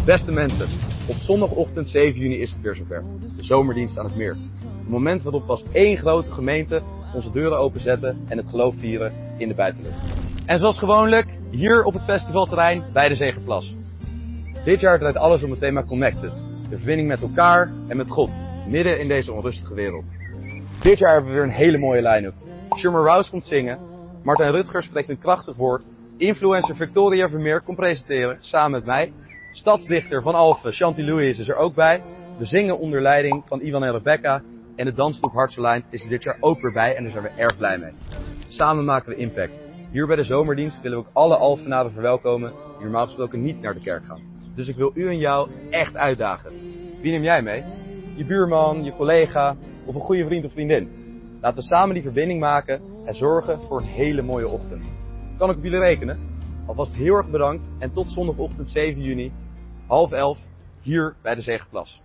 Beste mensen, op zondagochtend 7 juni is het weer zover. De zomerdienst aan het meer. Het moment waarop pas één grote gemeente onze deuren openzetten en het geloof vieren in de buitenlucht. En zoals gewoonlijk, hier op het festivalterrein bij de Zegerplas. Dit jaar draait alles om het thema Connected. De verbinding met elkaar en met God, midden in deze onrustige wereld. Dit jaar hebben we weer een hele mooie line-up. Shermer Rouse komt zingen, Martijn Rutgers spreekt een krachtig woord, influencer Victoria Vermeer komt presenteren, samen met mij. Stadsdichter van Alphen, Shanti Louis is er ook bij. We zingen onder leiding van Ivan en Rebecca. En de dansgroep Hearts Aligned is er dit jaar ook weer bij en daar zijn we erg blij mee. Samen maken we impact. Hier bij de zomerdienst willen we ook alle Alphenaren verwelkomen die normaal gesproken niet naar de kerk gaan. Dus ik wil u en jou echt uitdagen. Wie neem jij mee? Je buurman, je collega of een goede vriend of vriendin? Laten we samen die verbinding maken en zorgen voor een hele mooie ochtend. Kan ik op jullie rekenen? Alvast heel erg bedankt en tot zondagochtend 7 juni, 10:30, hier bij de Zegerplas.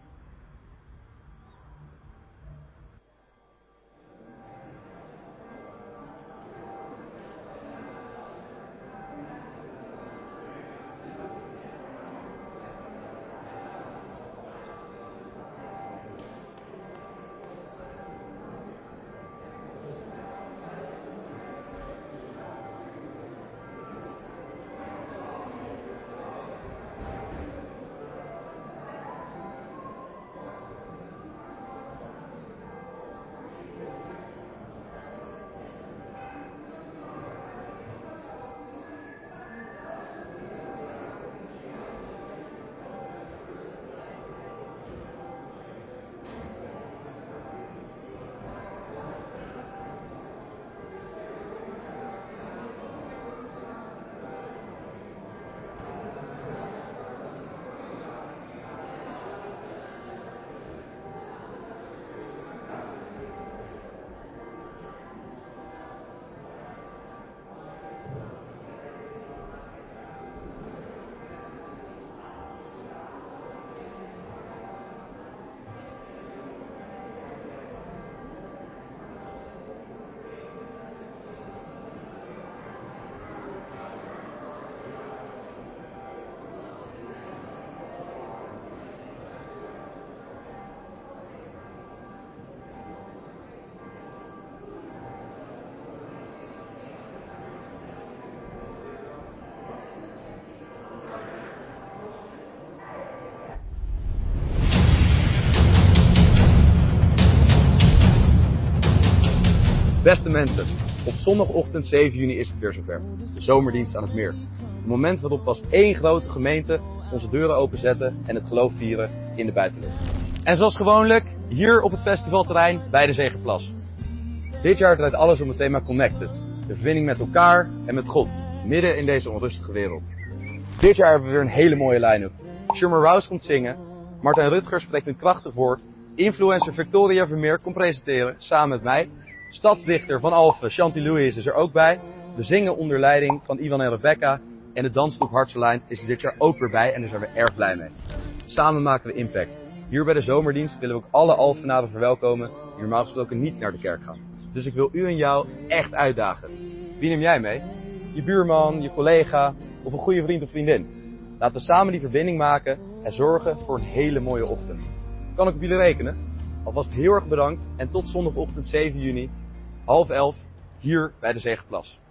Beste mensen, op zondagochtend 7 juni is het weer zover. De zomerdienst aan het meer. Het moment waarop pas één grote gemeente onze deuren openzetten en het geloof vieren in de buitenlucht. En zoals gewoonlijk, hier op het festivalterrein bij de Zegerplas. Dit jaar draait alles om het thema Connected. De verbinding met elkaar en met God, midden in deze onrustige wereld. Dit jaar hebben we weer een hele mooie line-up. Shermer Rouse komt zingen, Martijn Rutgers spreekt een krachtig woord, influencer Victoria Vermeer komt presenteren, samen met mij. Stadsdichter van Alphen, Shanti Louis is er ook bij. We zingen onder leiding van Ivan en Rebecca. En de dansgroep Hearts Aligned is er dit jaar ook weer bij en daar zijn we erg blij mee. Samen maken we impact. Hier bij de zomerdienst willen we ook alle Alphenaren verwelkomen die normaal gesproken niet naar de kerk gaan. Dus ik wil u en jou echt uitdagen. Wie neem jij mee? Je buurman, je collega of een goede vriend of vriendin? Laten we samen die verbinding maken en zorgen voor een hele mooie ochtend. Kan ik op jullie rekenen? Alvast heel erg bedankt en tot zondagochtend 7 juni, 10:30, hier bij de Zegerplas.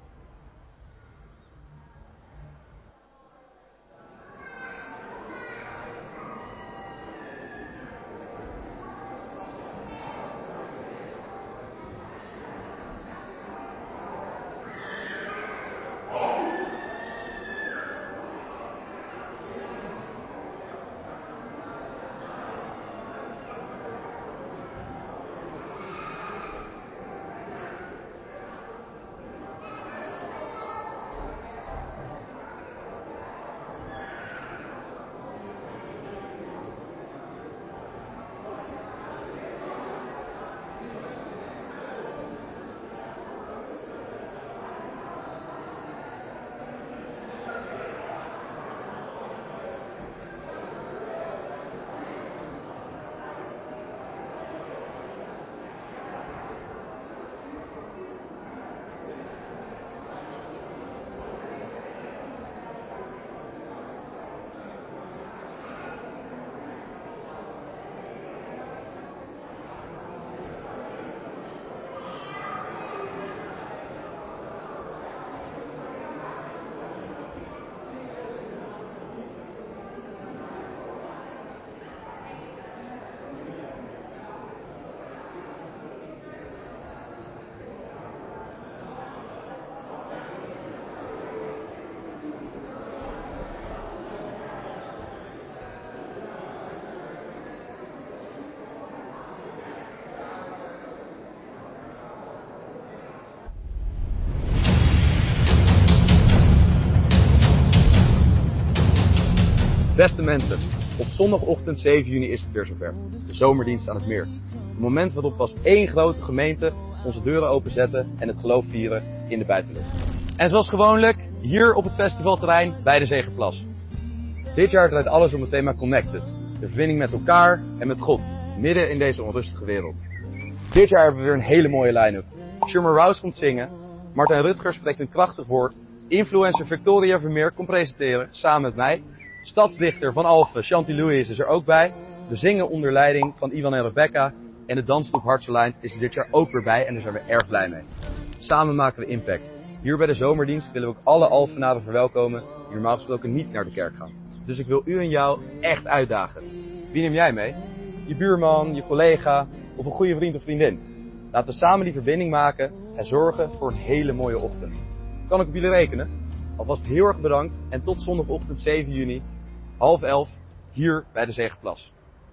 mensen, op zondagochtend 7 juni is het weer zover. De zomerdienst aan het meer. Een moment waarop pas één grote gemeente onze deuren openzetten en het geloof vieren in de buitenlucht. En zoals gewoonlijk, hier op het festivalterrein bij de Zegerplas. Dit jaar draait alles om het thema Connected. De verbinding met elkaar en met God, midden in deze onrustige wereld. Dit jaar hebben we weer een hele mooie line-up. Shermer Rouse komt zingen, Martijn Rutgers spreekt een krachtig woord, influencer Victoria Vermeer komt presenteren, samen met mij. Stadsdichter van Alphen, Shanti Louis is er ook bij. We zingen onder leiding van Ivan en Rebecca. En de dansgroep Hartseline is er dit jaar ook weer bij en daar zijn we erg blij mee. Samen maken we impact. Hier bij de zomerdienst willen we ook alle Alphenaren verwelkomen die normaal gesproken niet naar de kerk gaan. Dus ik wil u en jou echt uitdagen. Wie neem jij mee? Je buurman, je collega of een goede vriend of vriendin. Laten we samen die verbinding maken en zorgen voor een hele mooie ochtend. Kan ik op jullie rekenen? Alvast heel erg bedankt en tot zondagochtend 7 juni, 10:30, hier bij de Zegerplas.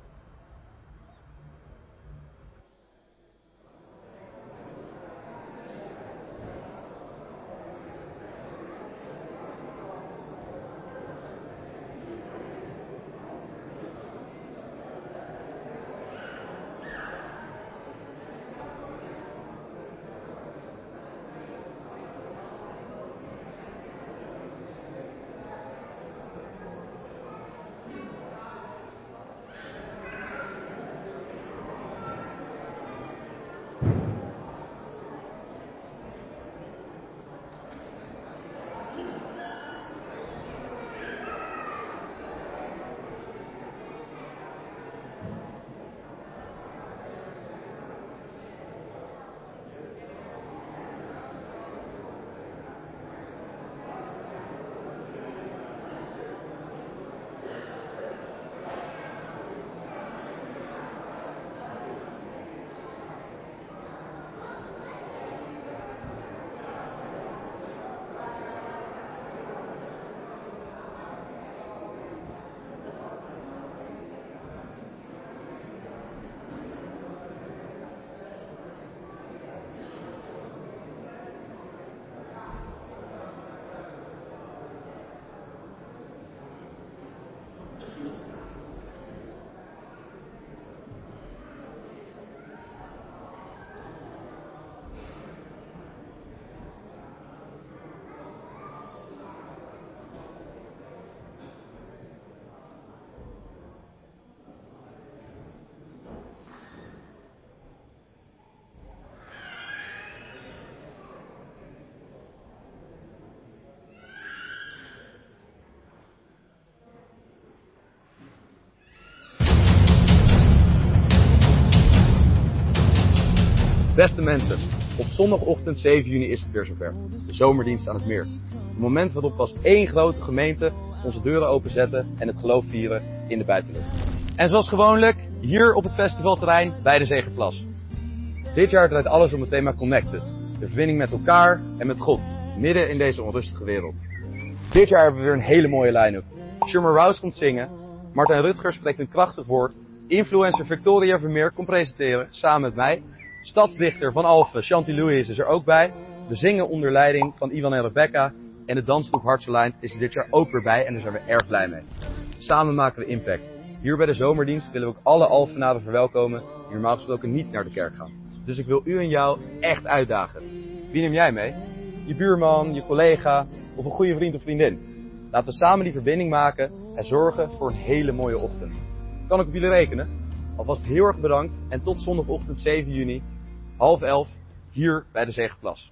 Beste mensen, op zondagochtend 7 juni is het weer zover. De zomerdienst aan het meer. Een moment waarop pas één grote gemeente onze deuren openzetten en het geloof vieren in de buitenlucht. En zoals gewoonlijk, hier op het festivalterrein bij de Zegerplas. Dit jaar draait alles om het thema Connected. De verbinding met elkaar en met God, midden in deze onrustige wereld. Dit jaar hebben we weer een hele mooie line-up. Shermer Rouse komt zingen, Martijn Rutgers spreekt een krachtig woord, influencer Victoria Vermeer komt presenteren, samen met mij. Stadsdichter van Alphen, Shanti Louis is er ook bij. We zingen onder leiding van Ivan en Rebecca. En de dansgroep Hartseline is er dit jaar ook weer bij en daar zijn we erg blij mee. Samen maken we impact. Hier bij de zomerdienst willen we ook alle Alphenaren verwelkomen die normaal gesproken niet naar de kerk gaan. Dus ik wil u en jou echt uitdagen. Wie neem jij mee? Je buurman, je collega of een goede vriend of vriendin. Laten we samen die verbinding maken en zorgen voor een hele mooie ochtend. Kan ik op jullie rekenen? Alvast heel erg bedankt en tot zondagochtend 7 juni, 10:30, hier bij de Zegerplas.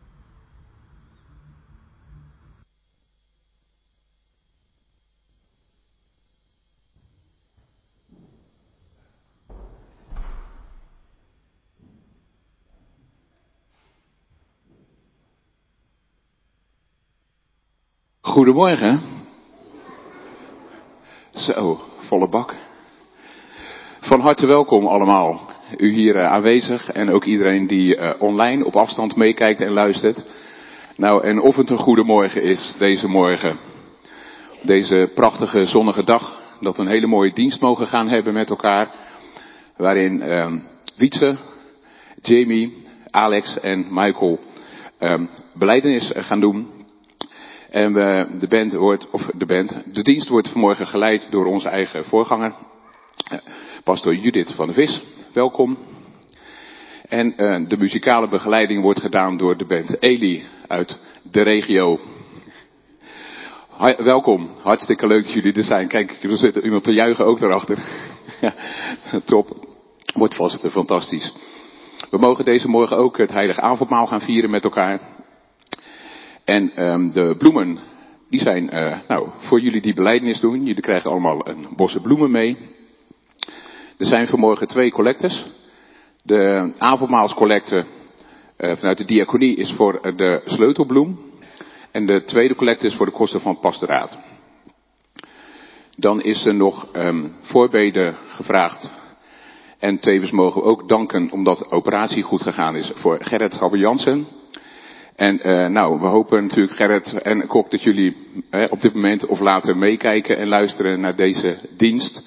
Goedemorgen. Zo, volle bak. Van harte welkom allemaal. U hier aanwezig en ook iedereen die online op afstand meekijkt en luistert. Nou, en of het een goede morgen is deze morgen. Deze prachtige zonnige dag. Dat we een hele mooie dienst mogen gaan hebben met elkaar. Waarin Wietse, Jamie, Alex en Michael belijdenis gaan doen. En de dienst wordt vanmorgen geleid door onze eigen voorganger, pastoor Judith van der Vis. Welkom. En de muzikale begeleiding wordt gedaan door de band Eli uit de regio. Welkom, hartstikke leuk dat jullie er zijn. Kijk, er zit iemand te juichen ook daarachter. Top, wordt vast fantastisch. We mogen deze morgen ook het heilige avondmaal gaan vieren met elkaar. En de bloemen, die zijn voor jullie die belijdenis doen. Jullie krijgen allemaal een bosse bloemen mee. Er zijn vanmorgen 2 collectes. De avondmaalscollecte vanuit de diaconie is voor de sleutelbloem. En de tweede collecte is voor de kosten van het pastoraat. Dan is er nog voorbeden gevraagd. En tevens mogen we ook danken omdat de operatie goed gegaan is voor Gerrit Gabber-Jansen. En we hopen natuurlijk Gerrit en Kok dat jullie op dit moment of later meekijken en luisteren naar deze dienst.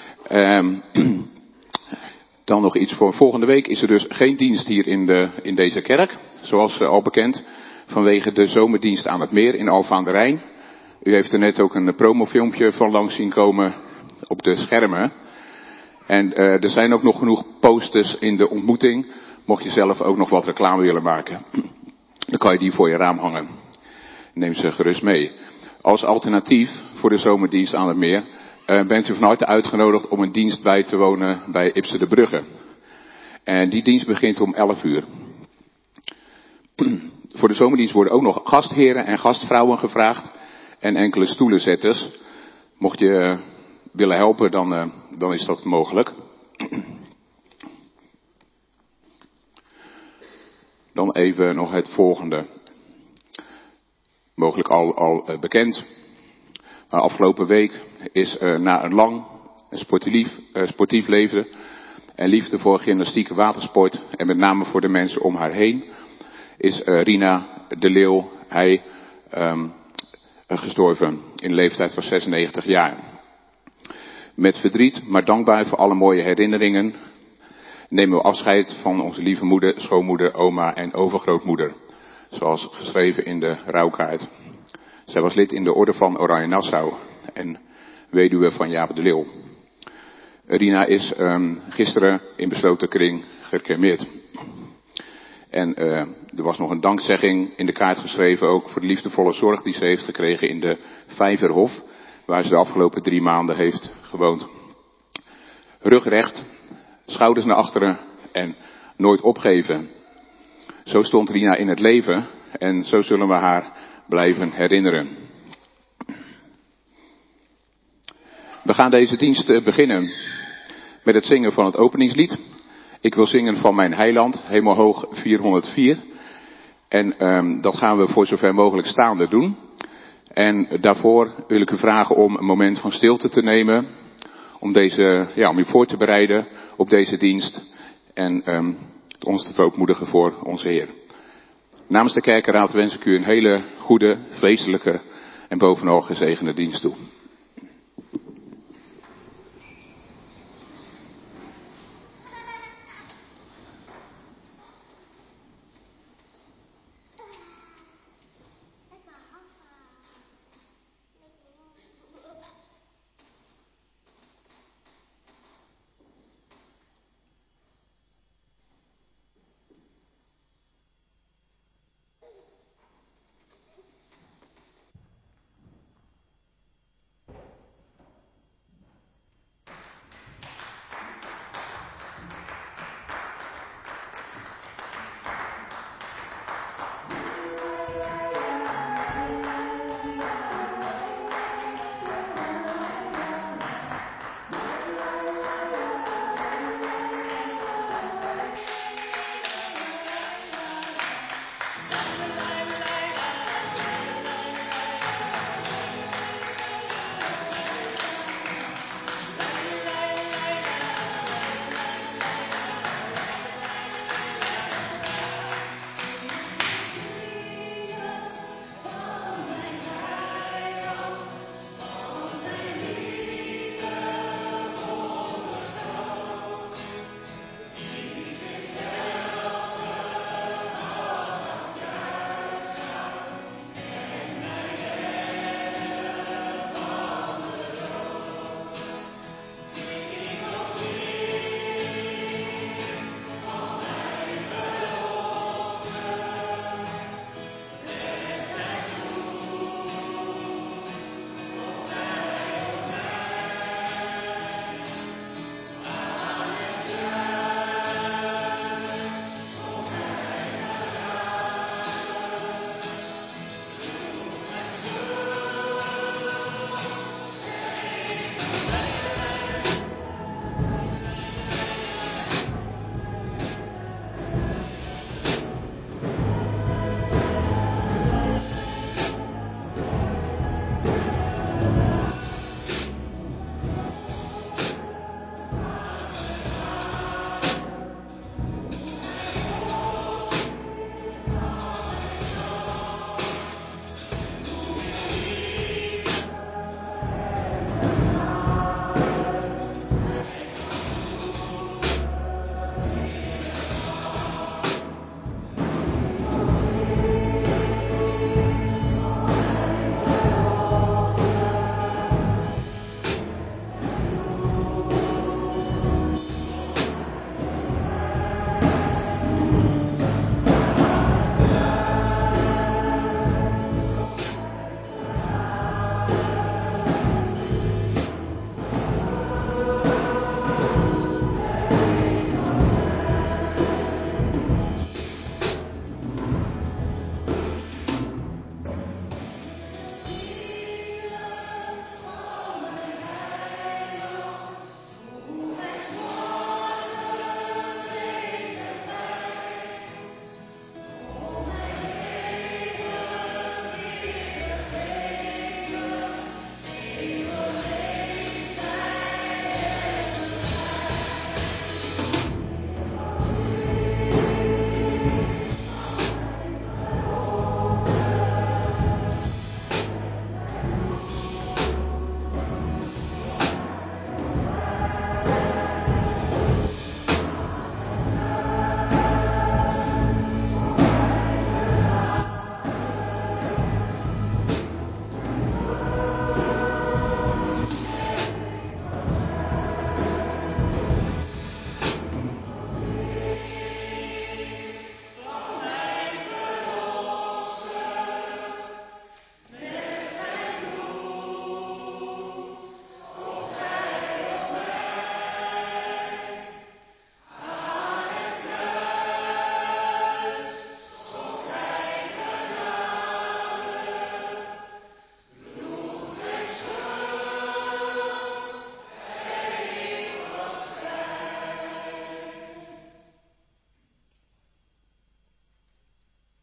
Dan nog iets voor volgende week is er dus geen dienst hier in deze kerk. Zoals al bekend vanwege de zomerdienst aan het meer in Alphen aan de Rijn. U heeft er net ook een promofilmpje van langs zien komen op de schermen. En er zijn ook nog genoeg posters in de ontmoeting. Mocht je zelf ook nog wat reclame willen maken, dan kan je die voor je raam hangen. Neem ze gerust mee. Als alternatief voor de zomerdienst aan het meer bent u van harte uitgenodigd om een dienst bij te wonen bij Ipse de Brugge. En die dienst begint om 11 uur. Voor de zomerdienst worden ook nog gastheren en gastvrouwen gevraagd. En enkele stoelenzetters. Mocht je willen helpen, dan is dat mogelijk. Dan even nog het volgende. Mogelijk al bekend. Maar afgelopen week is na een lang sportief leven en liefde voor gymnastiek en watersport en met name voor de mensen om haar heen, is Rina de Leeuw, gestorven in de leeftijd van 96 jaar. Met verdriet, maar dankbaar voor alle mooie herinneringen, nemen we afscheid van onze lieve moeder, schoonmoeder, oma en overgrootmoeder. Zoals geschreven in de rouwkaart. Zij was lid in de orde van Oranje Nassau en weduwe van Jaap de Leeuw. Rina is gisteren in besloten kring gecremeerd. En er was nog een dankzegging in de kaart geschreven ook voor de liefdevolle zorg die ze heeft gekregen in de Vijverhof, waar ze de afgelopen 3 maanden heeft gewoond. Rug recht, schouders naar achteren en nooit opgeven. Zo stond Rina in het leven en zo zullen we haar blijven herinneren. We gaan deze dienst beginnen met het zingen van het openingslied. Ik wil zingen van mijn heiland, Hemelhoog 404. En dat gaan we voor zover mogelijk staande doen. En daarvoor wil ik u vragen om een moment van stilte te nemen. Om u voor te bereiden op deze dienst. En ons te verootmoedigen voor onze Heer. Namens de kerkenraad wens ik u een hele goede, feestelijke en bovenal gezegende dienst toe.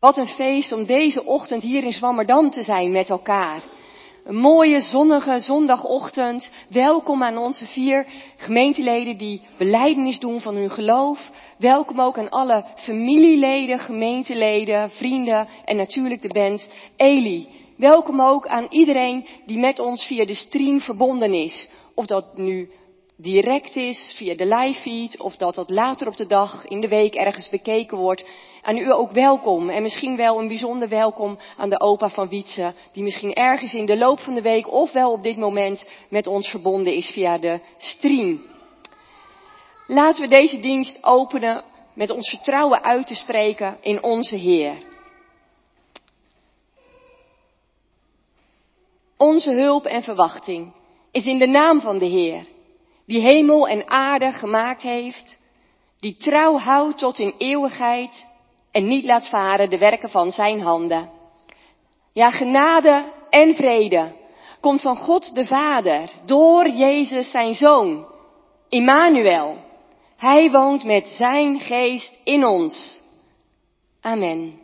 Wat een feest om deze ochtend hier in Zwammerdam te zijn met elkaar. Een mooie zonnige zondagochtend. Welkom aan onze 4 gemeenteleden die belijdenis doen van hun geloof. Welkom ook aan alle familieleden, gemeenteleden, vrienden en natuurlijk de band Eli. Welkom ook aan iedereen die met ons via de stream verbonden is. Of dat nu direct is via de live feed of dat later op de dag in de week ergens bekeken wordt. Aan u ook welkom en misschien wel een bijzonder welkom aan de opa van Wietse, die misschien ergens in de loop van de week of wel op dit moment met ons verbonden is via de stream. Laten we deze dienst openen met ons vertrouwen uit te spreken in onze Heer. Onze hulp en verwachting is in de naam van de Heer, die hemel en aarde gemaakt heeft, die trouw houdt tot in eeuwigheid en niet laat varen de werken van zijn handen. Ja, genade en vrede komt van God de Vader, door Jezus zijn Zoon, Immanuel. Hij woont met zijn geest in ons. Amen.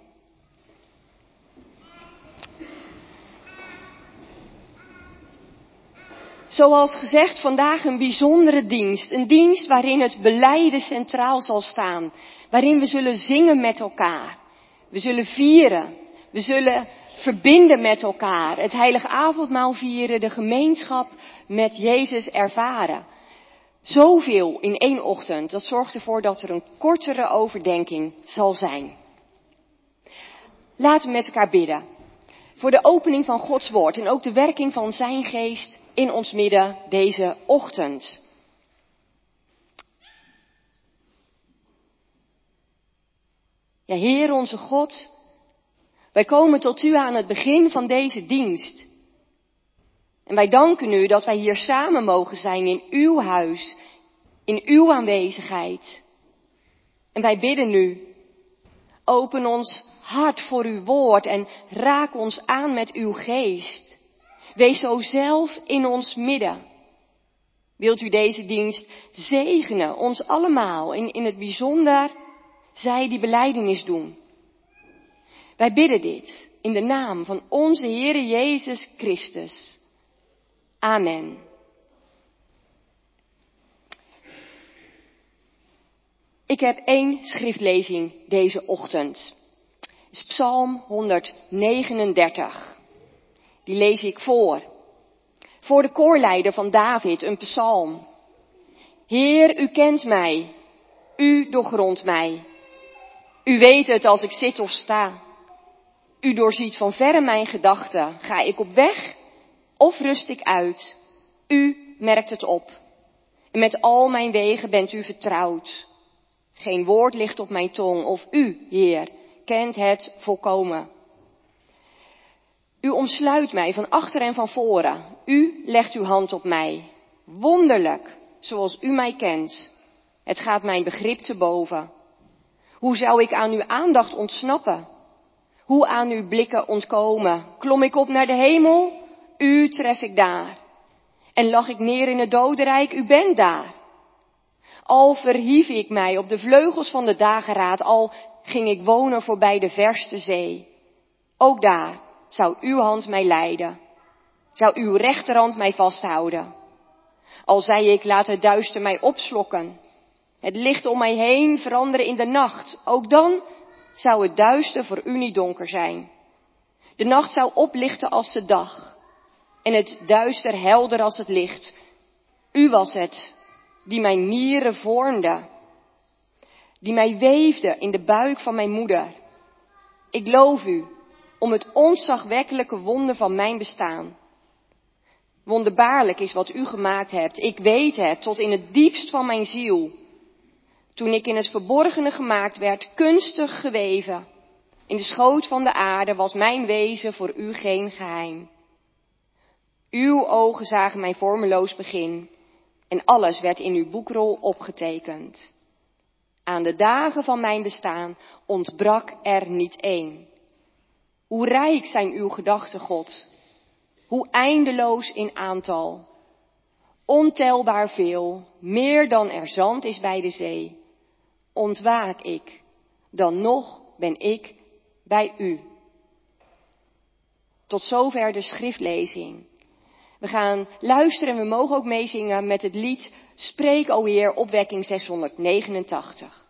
Zoals gezegd, vandaag een bijzondere dienst. Een dienst waarin het belijden centraal zal staan. Waarin we zullen zingen met elkaar. We zullen vieren. We zullen verbinden met elkaar. Het heilige avondmaal vieren. De gemeenschap met Jezus ervaren. Zoveel in 1 ochtend. Dat zorgt ervoor dat er een kortere overdenking zal zijn. Laten we met elkaar bidden. Voor de opening van Gods woord. En ook de werking van zijn geest in ons midden deze ochtend. Ja, Heer onze God, wij komen tot u aan het begin van deze dienst. En wij danken u dat wij hier samen mogen zijn in uw huis, in uw aanwezigheid. En wij bidden u, open ons hart voor uw woord en raak ons aan met uw geest. Wees zo zelf in ons midden. Wilt u deze dienst zegenen, ons allemaal, in het bijzonder zij die belijdenis doen. Wij bidden dit in de naam van onze Heere Jezus Christus. Amen. Ik heb 1 schriftlezing deze ochtend. Het is Psalm 139. Die lees ik voor. Voor de koorleider van David, een psalm. Heer, u kent mij. U doorgrondt mij. U weet het als ik zit of sta. U doorziet van verre mijn gedachten. Ga ik op weg of rust ik uit? U merkt het op. En met al mijn wegen bent u vertrouwd. Geen woord ligt op mijn tong. Of u, Heer, kent het volkomen. U omsluit mij van achter en van voren. U legt uw hand op mij. Wonderlijk, zoals u mij kent. Het gaat mijn begrip te boven. Hoe zou ik aan uw aandacht ontsnappen? Hoe aan uw blikken ontkomen? Klom ik op naar de hemel? U tref ik daar. En lag ik neer in het dodenrijk? U bent daar. Al verhief ik mij op de vleugels van de dageraad, al ging ik wonen voorbij de verste zee. Ook daar zou uw hand mij leiden. Zou uw rechterhand mij vasthouden. Al zei ik, laat het duister mij opslokken. Het licht om mij heen veranderen in de nacht. Ook dan zou het duister voor u niet donker zijn. De nacht zou oplichten als de dag. En het duister helder als het licht. U was het die mijn nieren vormde. Die mij weefde in de buik van mijn moeder. Ik loof u om het ontzagwekkelijke wonder van mijn bestaan. Wonderbaarlijk is wat u gemaakt hebt. Ik weet het tot in het diepst van mijn ziel. Toen ik in het verborgene gemaakt werd, kunstig geweven. In de schoot van de aarde was mijn wezen voor u geen geheim. Uw ogen zagen mijn vormeloos begin. En alles werd in uw boekrol opgetekend. Aan de dagen van mijn bestaan ontbrak er niet één. Hoe rijk zijn uw gedachten, God. Hoe eindeloos in aantal. Ontelbaar veel, meer dan er zand is bij de zee. Ontwaak ik, dan nog ben ik bij u. Tot zover de schriftlezing. We gaan luisteren en we mogen ook meezingen met het lied Spreek, o Heer, opwekking 689.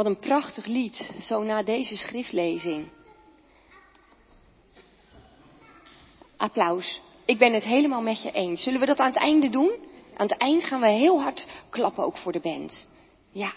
Wat een prachtig lied, zo na deze schriftlezing. Applaus. Ik ben het helemaal met je eens. Zullen we dat aan het einde doen? Aan het eind gaan we heel hard klappen, ook voor de band. Ja.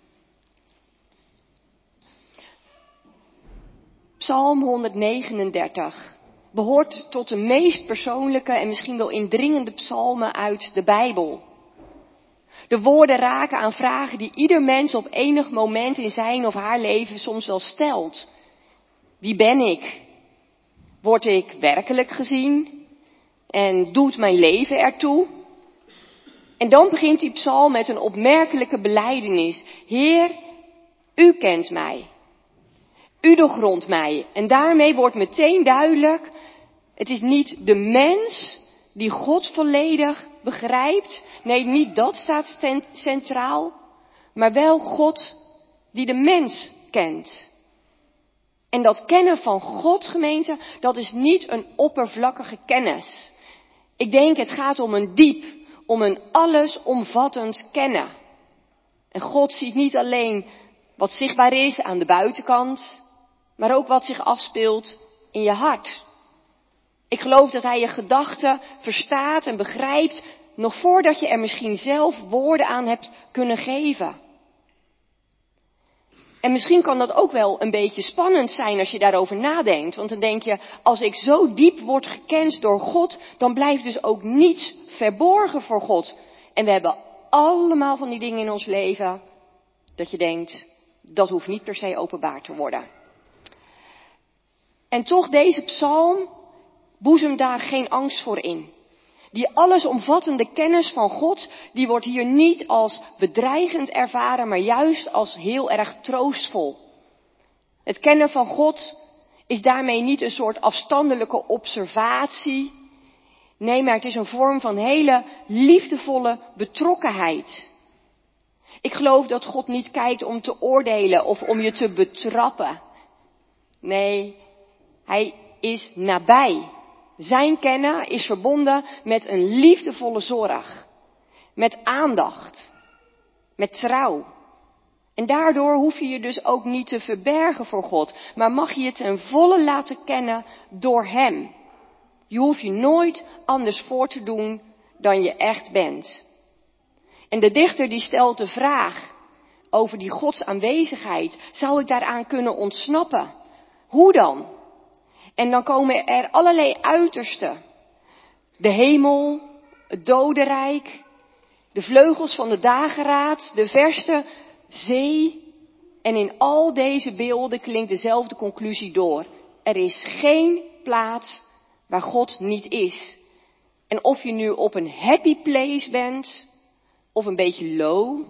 Psalm 139 behoort tot de meest persoonlijke en misschien wel indringende psalmen uit de Bijbel. De woorden raken aan vragen die ieder mens op enig moment in zijn of haar leven soms wel stelt. Wie ben ik? Word ik werkelijk gezien? En doet mijn leven ertoe? En dan begint die psalm met een opmerkelijke belijdenis. Heer, u kent mij. U doorgrondt mij. En daarmee wordt meteen duidelijk, het is niet de mens die God volledig begrijpt. Nee, niet dat staat centraal. Maar wel God die de mens kent. En dat kennen van God, gemeente, dat is niet een oppervlakkige kennis. Ik denk het gaat om een diep, om een allesomvattend kennen. En God ziet niet alleen wat zichtbaar is aan de buitenkant, maar ook wat zich afspeelt in je hart. Ik geloof dat Hij je gedachten verstaat en begrijpt, nog voordat je er misschien zelf woorden aan hebt kunnen geven. En misschien kan dat ook wel een beetje spannend zijn als je daarover nadenkt. Want dan denk je, als ik zo diep word gekend door God, dan blijft dus ook niets verborgen voor God. En we hebben allemaal van die dingen in ons leven dat je denkt, dat hoeft niet per se openbaar te worden. En toch, deze psalm boezemt daar geen angst voor in. Die allesomvattende kennis van God, die wordt hier niet als bedreigend ervaren, maar juist als heel erg troostvol. Het kennen van God is daarmee niet een soort afstandelijke observatie. Nee, maar het is een vorm van hele liefdevolle betrokkenheid. Ik geloof dat God niet kijkt om te oordelen of om je te betrappen. Nee, Hij is nabij. Zijn kennen is verbonden met een liefdevolle zorg, met aandacht, met trouw. En daardoor hoef je je dus ook niet te verbergen voor God, maar mag je het ten volle laten kennen door Hem. Je hoeft je nooit anders voor te doen dan je echt bent. En de dichter die stelt de vraag over die Gods aanwezigheid, zou ik daaraan kunnen ontsnappen? Hoe dan? En dan komen er allerlei uitersten. De hemel, het dodenrijk, de vleugels van de dageraad, de verste zee. En in al deze beelden klinkt dezelfde conclusie door. Er is geen plaats waar God niet is. En of je nu op een happy place bent of een beetje low,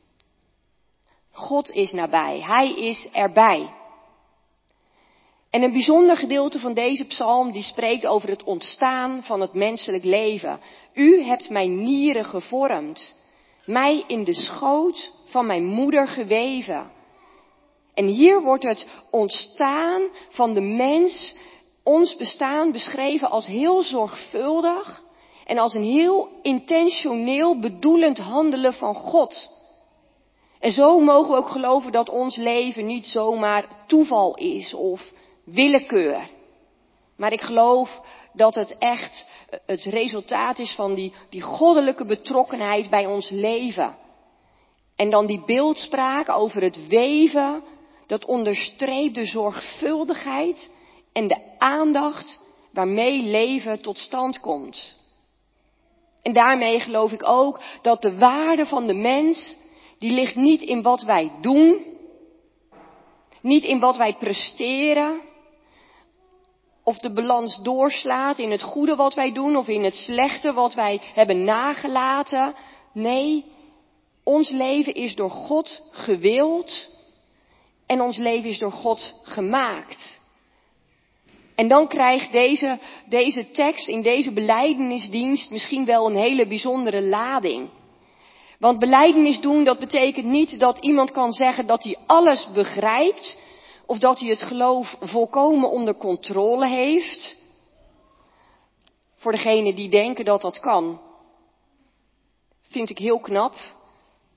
God is nabij. Hij is erbij. En een bijzonder gedeelte van deze psalm die spreekt over het ontstaan van het menselijk leven. U hebt mijn nieren gevormd, mij in de schoot van mijn moeder geweven. En hier wordt het ontstaan van de mens, ons bestaan, beschreven als heel zorgvuldig en als een heel intentioneel bedoelend handelen van God. En zo mogen we ook geloven dat ons leven niet zomaar toeval is of willekeur. Maar ik geloof dat het echt het resultaat is van die goddelijke betrokkenheid bij ons leven. En dan die beeldspraak over het weven, dat onderstreept de zorgvuldigheid en de aandacht waarmee leven tot stand komt. En daarmee geloof ik ook dat de waarde van de mens, die ligt niet in wat wij doen, niet in wat wij presteren, of de balans doorslaat in het goede wat wij doen of in het slechte wat wij hebben nagelaten. Nee, ons leven is door God gewild en ons leven is door God gemaakt. En dan krijgt deze tekst in deze belijdenisdienst misschien wel een hele bijzondere lading. Want belijdenis doen, dat betekent niet dat iemand kan zeggen dat hij alles begrijpt, of dat hij het geloof volkomen onder controle heeft. Voor degenen die denken dat dat kan, vind ik heel knap.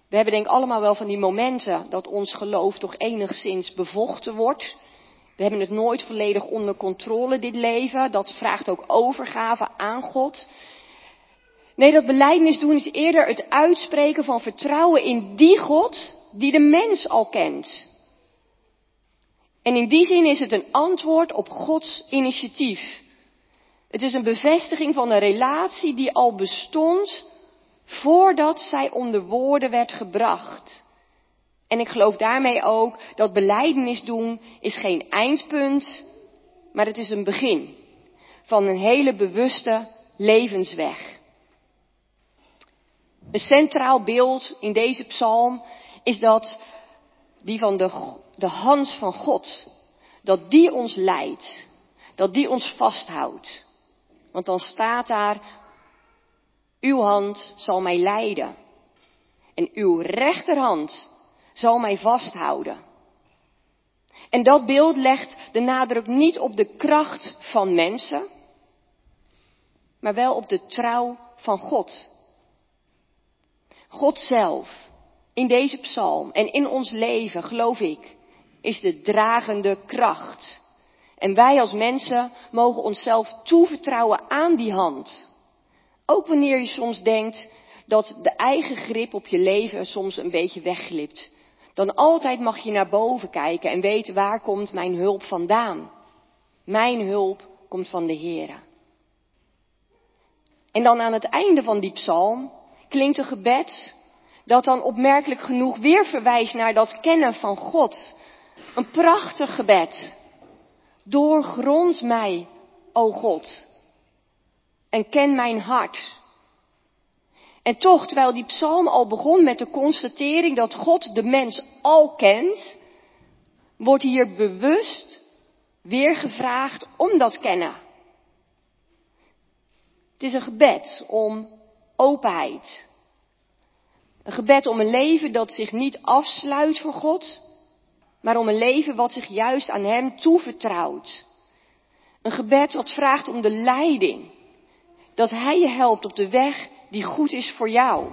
We hebben denk ik allemaal wel van die momenten dat ons geloof toch enigszins bevochten wordt. We hebben het nooit volledig onder controle, dit leven. Dat vraagt ook overgave aan God. Nee, dat belijdenis doen is eerder het uitspreken van vertrouwen in die God die de mens al kent. En in die zin is het een antwoord op Gods initiatief. Het is een bevestiging van een relatie die al bestond voordat zij onder woorden werd gebracht. En ik geloof daarmee ook dat belijdenis doen is geen eindpunt, maar het is een begin van een hele bewuste levensweg. Een centraal beeld in deze psalm is dat die van de hand van God, dat die ons leidt, dat die ons vasthoudt. Want dan staat daar, uw hand zal mij leiden en uw rechterhand zal mij vasthouden. En dat beeld legt de nadruk niet op de kracht van mensen, maar wel op de trouw van God. God zelf, in deze psalm en in ons leven, geloof ik, is de dragende kracht. En wij als mensen mogen onszelf toevertrouwen aan die hand. Ook wanneer je soms denkt dat de eigen grip op je leven soms een beetje wegglipt. Dan altijd mag je naar boven kijken en weten waar komt mijn hulp vandaan. Mijn hulp komt van de Heere. En dan aan het einde van die psalm klinkt een gebed dat dan opmerkelijk genoeg weer verwijst naar dat kennen van God. Een prachtig gebed. Doorgrond mij, o God, en ken mijn hart. En toch, terwijl die psalm al begon met de constatering dat God de mens al kent, wordt hier bewust weer gevraagd om dat kennen. Het is een gebed om openheid. Een gebed om een leven dat zich niet afsluit voor God, maar om een leven wat zich juist aan Hem toevertrouwt. Een gebed wat vraagt om de leiding. Dat Hij je helpt op de weg die goed is voor jou.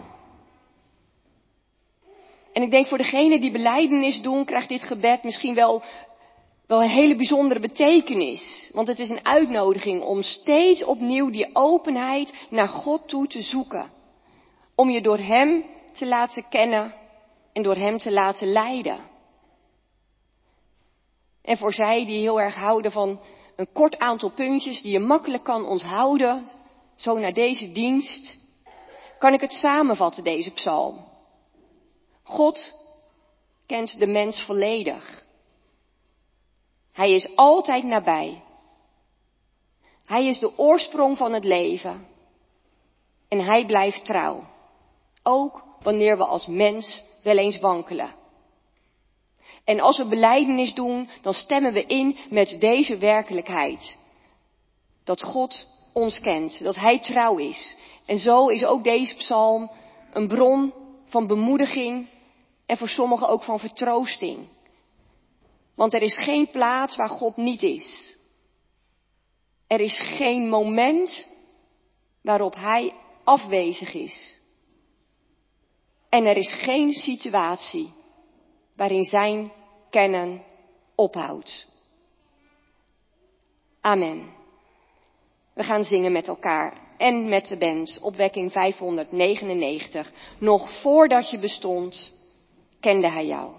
En ik denk voor degenen die belijdenis doen, krijgt dit gebed misschien wel een hele bijzondere betekenis. Want het is een uitnodiging om steeds opnieuw die openheid naar God toe te zoeken. Om je door Hem te laten kennen en door Hem te laten leiden. En voor zij die heel erg houden van een kort aantal puntjes die je makkelijk kan onthouden, zo naar deze dienst, kan ik het samenvatten, deze psalm. God kent de mens volledig. Hij is altijd nabij. Hij is de oorsprong van het leven. En hij blijft trouw. Ook wanneer we als mens wel eens wankelen. En als we belijdenis doen, dan stemmen we in met deze werkelijkheid. Dat God ons kent, dat Hij trouw is. En zo is ook deze psalm een bron van bemoediging en voor sommigen ook van vertroosting. Want er is geen plaats waar God niet is. Er is geen moment waarop Hij afwezig is. En er is geen situatie waarin zijn kennen ophoudt. Amen. We gaan zingen met elkaar en met de band Opwekking 599. Nog voordat je bestond, kende Hij jou.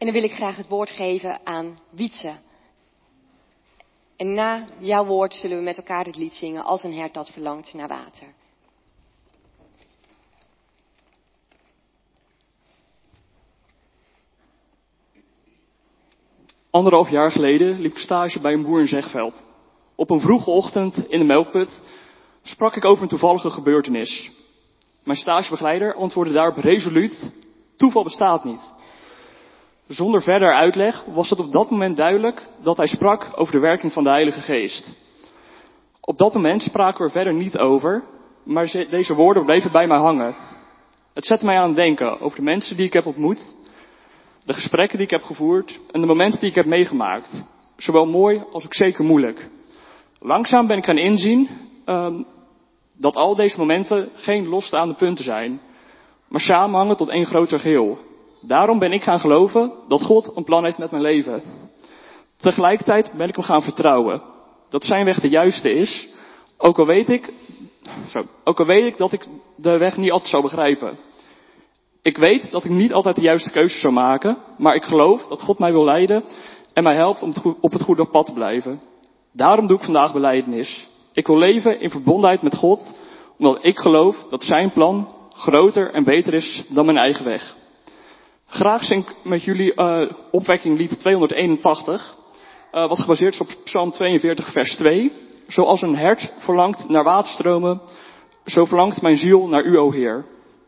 dan wil ik graag het woord geven aan Wietse. En na jouw woord zullen we met elkaar het lied zingen, Als een hert dat verlangt naar water. Anderhalf jaar geleden liep ik stage bij een boer in Zegveld. Op een vroege ochtend in de melkput sprak ik over een toevallige gebeurtenis. Mijn stagebegeleider antwoordde daarop resoluut: toeval bestaat niet. Zonder verder uitleg was het op dat moment duidelijk dat hij sprak over de werking van de Heilige Geest. Op dat moment spraken we er verder niet over, maar deze woorden bleven bij mij hangen. Het zette mij aan het denken over de mensen die ik heb ontmoet, de gesprekken die ik heb gevoerd en de momenten die ik heb meegemaakt. Zowel mooi als ook zeker moeilijk. Langzaam ben ik gaan inzien dat al deze momenten geen losstaande punten zijn, maar samenhangen tot één groter geheel. Daarom ben ik gaan geloven dat God een plan heeft met mijn leven. Tegelijkertijd ben ik hem gaan vertrouwen dat zijn weg de juiste is, ook al weet ik dat ik de weg niet altijd zou begrijpen. Ik weet dat ik niet altijd de juiste keuzes zou maken, maar ik geloof dat God mij wil leiden en mij helpt om op het goede pad te blijven. Daarom doe ik vandaag belijdenis. Ik wil leven in verbondenheid met God, omdat ik geloof dat zijn plan groter en beter is dan mijn eigen weg. Graag zing ik met jullie opwekkinglied 281, wat gebaseerd is op Psalm 42 vers 2. Zoals een hert verlangt naar waterstromen, zo verlangt mijn ziel naar u, o Heer.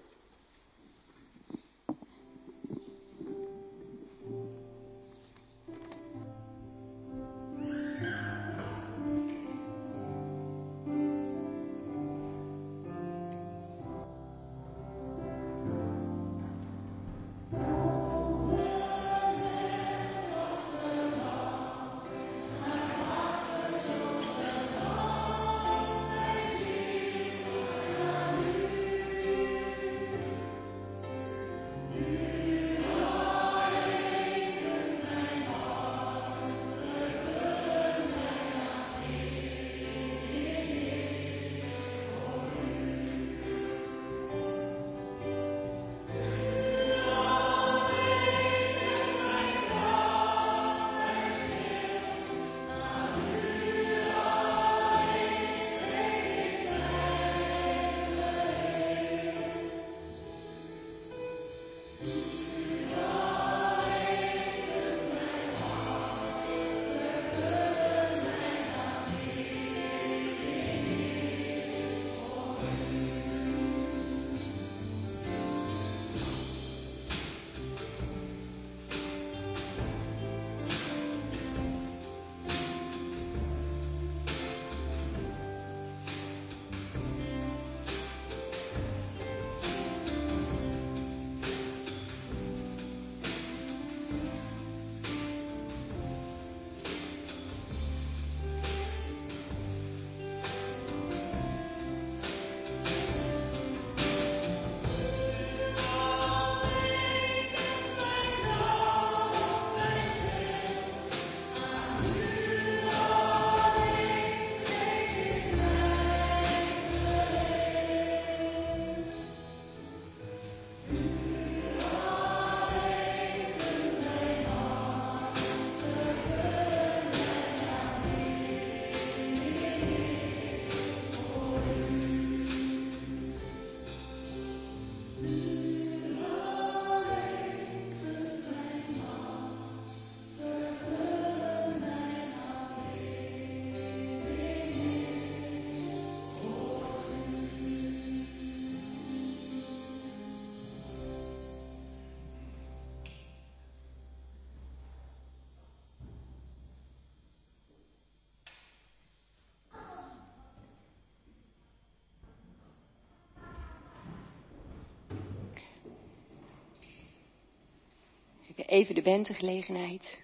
Even de bentengelegenheid.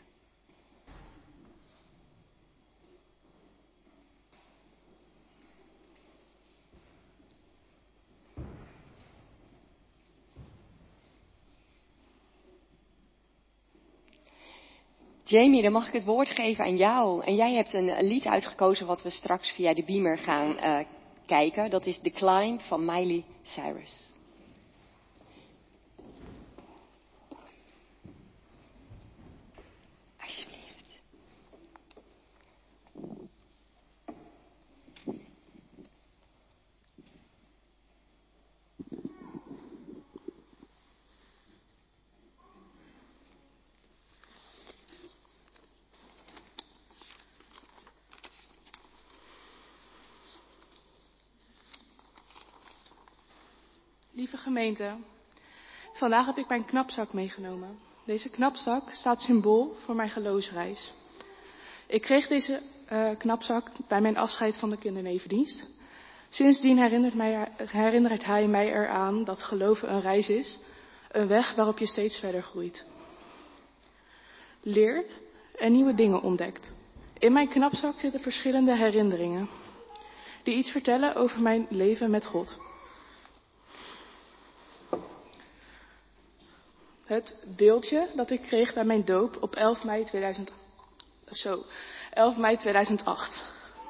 Jamie, dan mag ik het woord geven aan jou. En jij hebt een lied uitgekozen wat we straks via de beamer gaan kijken. Dat is The Climb van Miley Cyrus. Lieve gemeente, vandaag heb ik mijn knapzak meegenomen. Deze knapzak staat symbool voor mijn geloofsreis. Ik kreeg deze knapzak bij mijn afscheid van de kindernevendienst. Sindsdien herinnert hij mij eraan dat geloven een reis is, een weg waarop je steeds verder groeit. Leert en nieuwe dingen ontdekt. In mijn knapzak zitten verschillende herinneringen die iets vertellen over mijn leven met God. Het beeldje dat ik kreeg bij mijn doop op 11 mei 2008.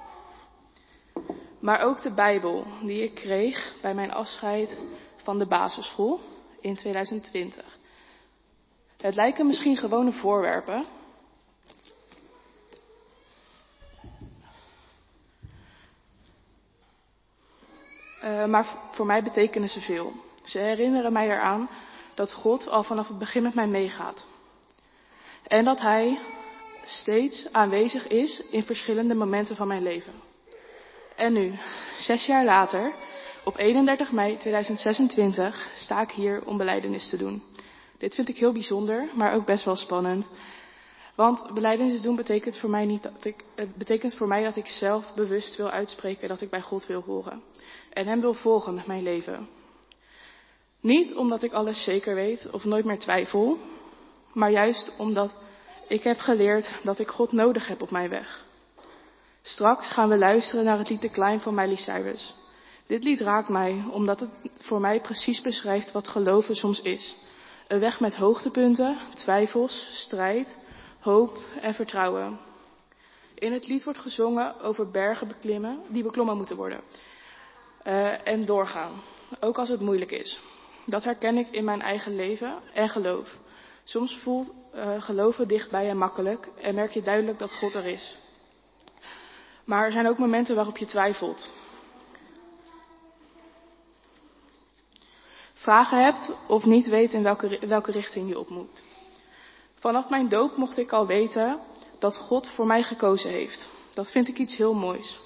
Maar ook de Bijbel die ik kreeg bij mijn afscheid van de basisschool in 2020. Het lijken misschien gewone voorwerpen. Maar voor mij betekenen ze veel. Ze herinneren mij eraan dat God al vanaf het begin met mij meegaat. En dat Hij steeds aanwezig is in verschillende momenten van mijn leven. En nu, 6 jaar later, op 31 mei 2026, sta ik hier om belijdenis te doen. Dit vind ik heel bijzonder, maar ook best wel spannend. Want belijdenis doen betekent voor mij dat ik zelf bewust wil uitspreken dat ik bij God wil horen. En Hem wil volgen met mijn leven. Niet omdat ik alles zeker weet of nooit meer twijfel, maar juist omdat ik heb geleerd dat ik God nodig heb op mijn weg. Straks gaan we luisteren naar het lied The Climb van Miley Cyrus. Dit lied raakt mij omdat het voor mij precies beschrijft wat geloven soms is. Een weg met hoogtepunten, twijfels, strijd, hoop en vertrouwen. In het lied wordt gezongen over bergen beklimmen die beklommen moeten worden. En doorgaan, ook als het moeilijk is. Dat herken ik in mijn eigen leven en geloof. Soms voelt geloven dichtbij en makkelijk en merk je duidelijk dat God er is. Maar er zijn ook momenten waarop je twijfelt. Vragen hebt of niet weet in welke richting je op moet. Vanaf mijn doop mocht ik al weten dat God voor mij gekozen heeft. Dat vind ik iets heel moois.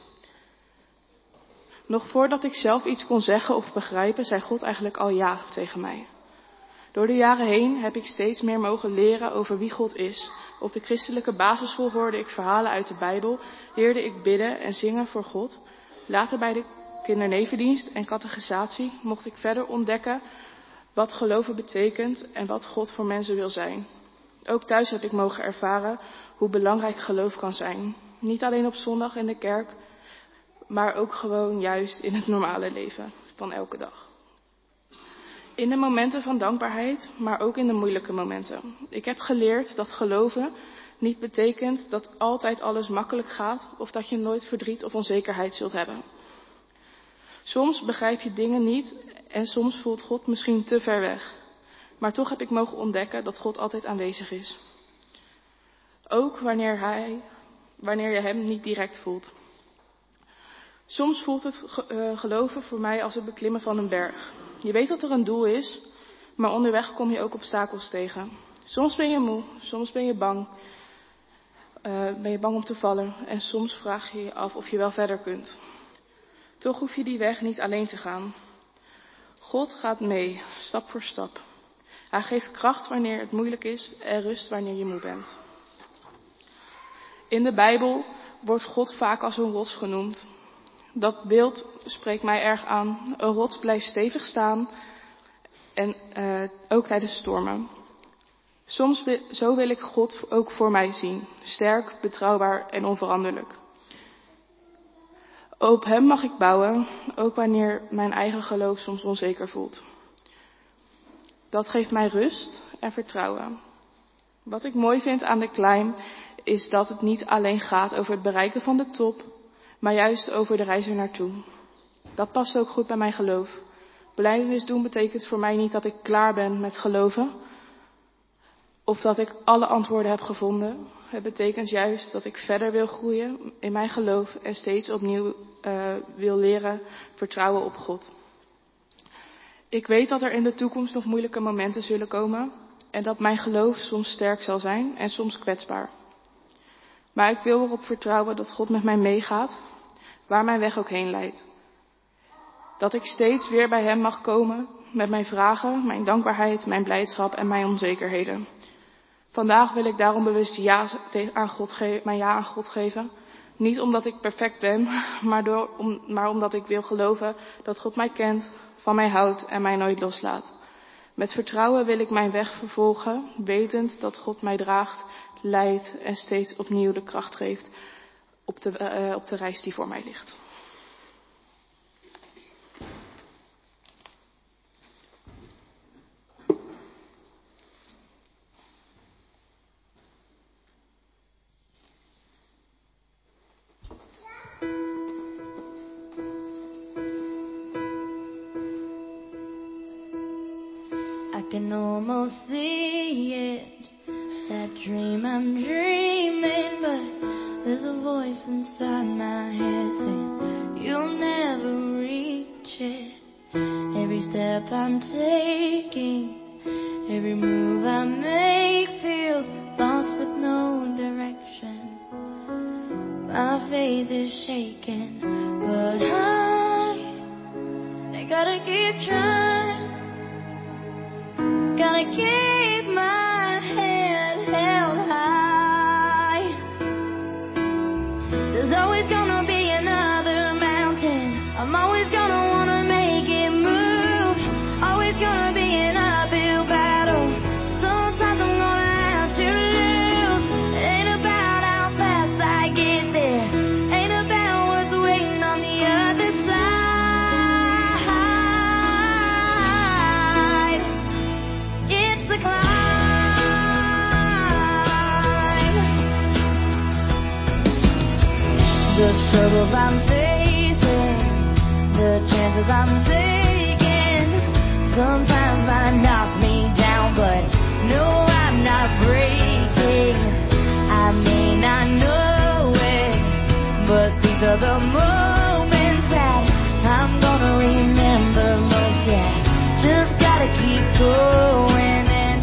Nog voordat ik zelf iets kon zeggen of begrijpen, zei God eigenlijk al ja tegen mij. Door de jaren heen heb ik steeds meer mogen leren over wie God is. Op de christelijke basisschool hoorde ik verhalen uit de Bijbel, leerde ik bidden en zingen voor God. Later bij de kindernevendienst en catechisatie mocht ik verder ontdekken wat geloven betekent en wat God voor mensen wil zijn. Ook thuis heb ik mogen ervaren hoe belangrijk geloof kan zijn. Niet alleen op zondag in de kerk, maar ook gewoon juist in het normale leven van elke dag. In de momenten van dankbaarheid, maar ook in de moeilijke momenten. Ik heb geleerd dat geloven niet betekent dat altijd alles makkelijk gaat of dat je nooit verdriet of onzekerheid zult hebben. Soms begrijp je dingen niet en soms voelt God misschien te ver weg. Maar toch heb ik mogen ontdekken dat God altijd aanwezig is. Ook wanneer je Hem niet direct voelt. Soms voelt het geloven voor mij als het beklimmen van een berg. Je weet dat er een doel is, maar onderweg kom je ook obstakels tegen. Soms ben je moe, soms ben je bang. Ben je bang om te vallen en soms vraag je je af of je wel verder kunt. Toch hoef je die weg niet alleen te gaan. God gaat mee, stap voor stap. Hij geeft kracht wanneer het moeilijk is en rust wanneer je moe bent. In de Bijbel wordt God vaak als een rots genoemd. Dat beeld spreekt mij erg aan. Een rots blijft stevig staan en ook tijdens stormen. Zo wil ik God ook voor mij zien. Sterk, betrouwbaar en onveranderlijk. Op Hem mag ik bouwen, ook wanneer mijn eigen geloof soms onzeker voelt. Dat geeft mij rust en vertrouwen. Wat ik mooi vind aan de climb is dat het niet alleen gaat over het bereiken van de top, maar juist over de reis er naartoe. Dat past ook goed bij mijn geloof. Belijdenis doen betekent voor mij niet dat ik klaar ben met geloven of dat ik alle antwoorden heb gevonden. Het betekent juist dat ik verder wil groeien in mijn geloof en steeds opnieuw wil leren vertrouwen op God. Ik weet dat er in de toekomst nog moeilijke momenten zullen komen en dat mijn geloof soms sterk zal zijn en soms kwetsbaar. Maar ik wil erop vertrouwen dat God met mij meegaat, waar mijn weg ook heen leidt. Dat ik steeds weer bij hem mag komen met mijn vragen, mijn dankbaarheid, mijn blijdschap en mijn onzekerheden. Vandaag wil ik daarom bewust mijn ja aan God geven. Niet omdat ik perfect ben, maar omdat ik wil geloven dat God mij kent, van mij houdt en mij nooit loslaat. Met vertrouwen wil ik mijn weg vervolgen, wetend dat God mij draagt, leidt en steeds opnieuw de kracht geeft op de reis die voor mij ligt. I can almost see it, that dream I'm dreaming, but there's a voice inside my head saying you'll never reach it. Every step I'm taking, every move I make feels lost with no direction. My faith is shaking, but I gotta keep trying. Gotta keep my head held high. There's always gonna be another mountain. I'm always gonna wanna make it move. Always gonna be an uphill battle. Sometimes I'm gonna have to lose. It ain't about how fast I get there. Ain't about what's waiting on the other side. It's the climb. The struggles I'm facing, the chances I'm taking, sometimes might knock me down, but no, I'm not breaking. I may not know it, but these are the moments that I'm gonna remember most. Yeah, just gotta keep going. And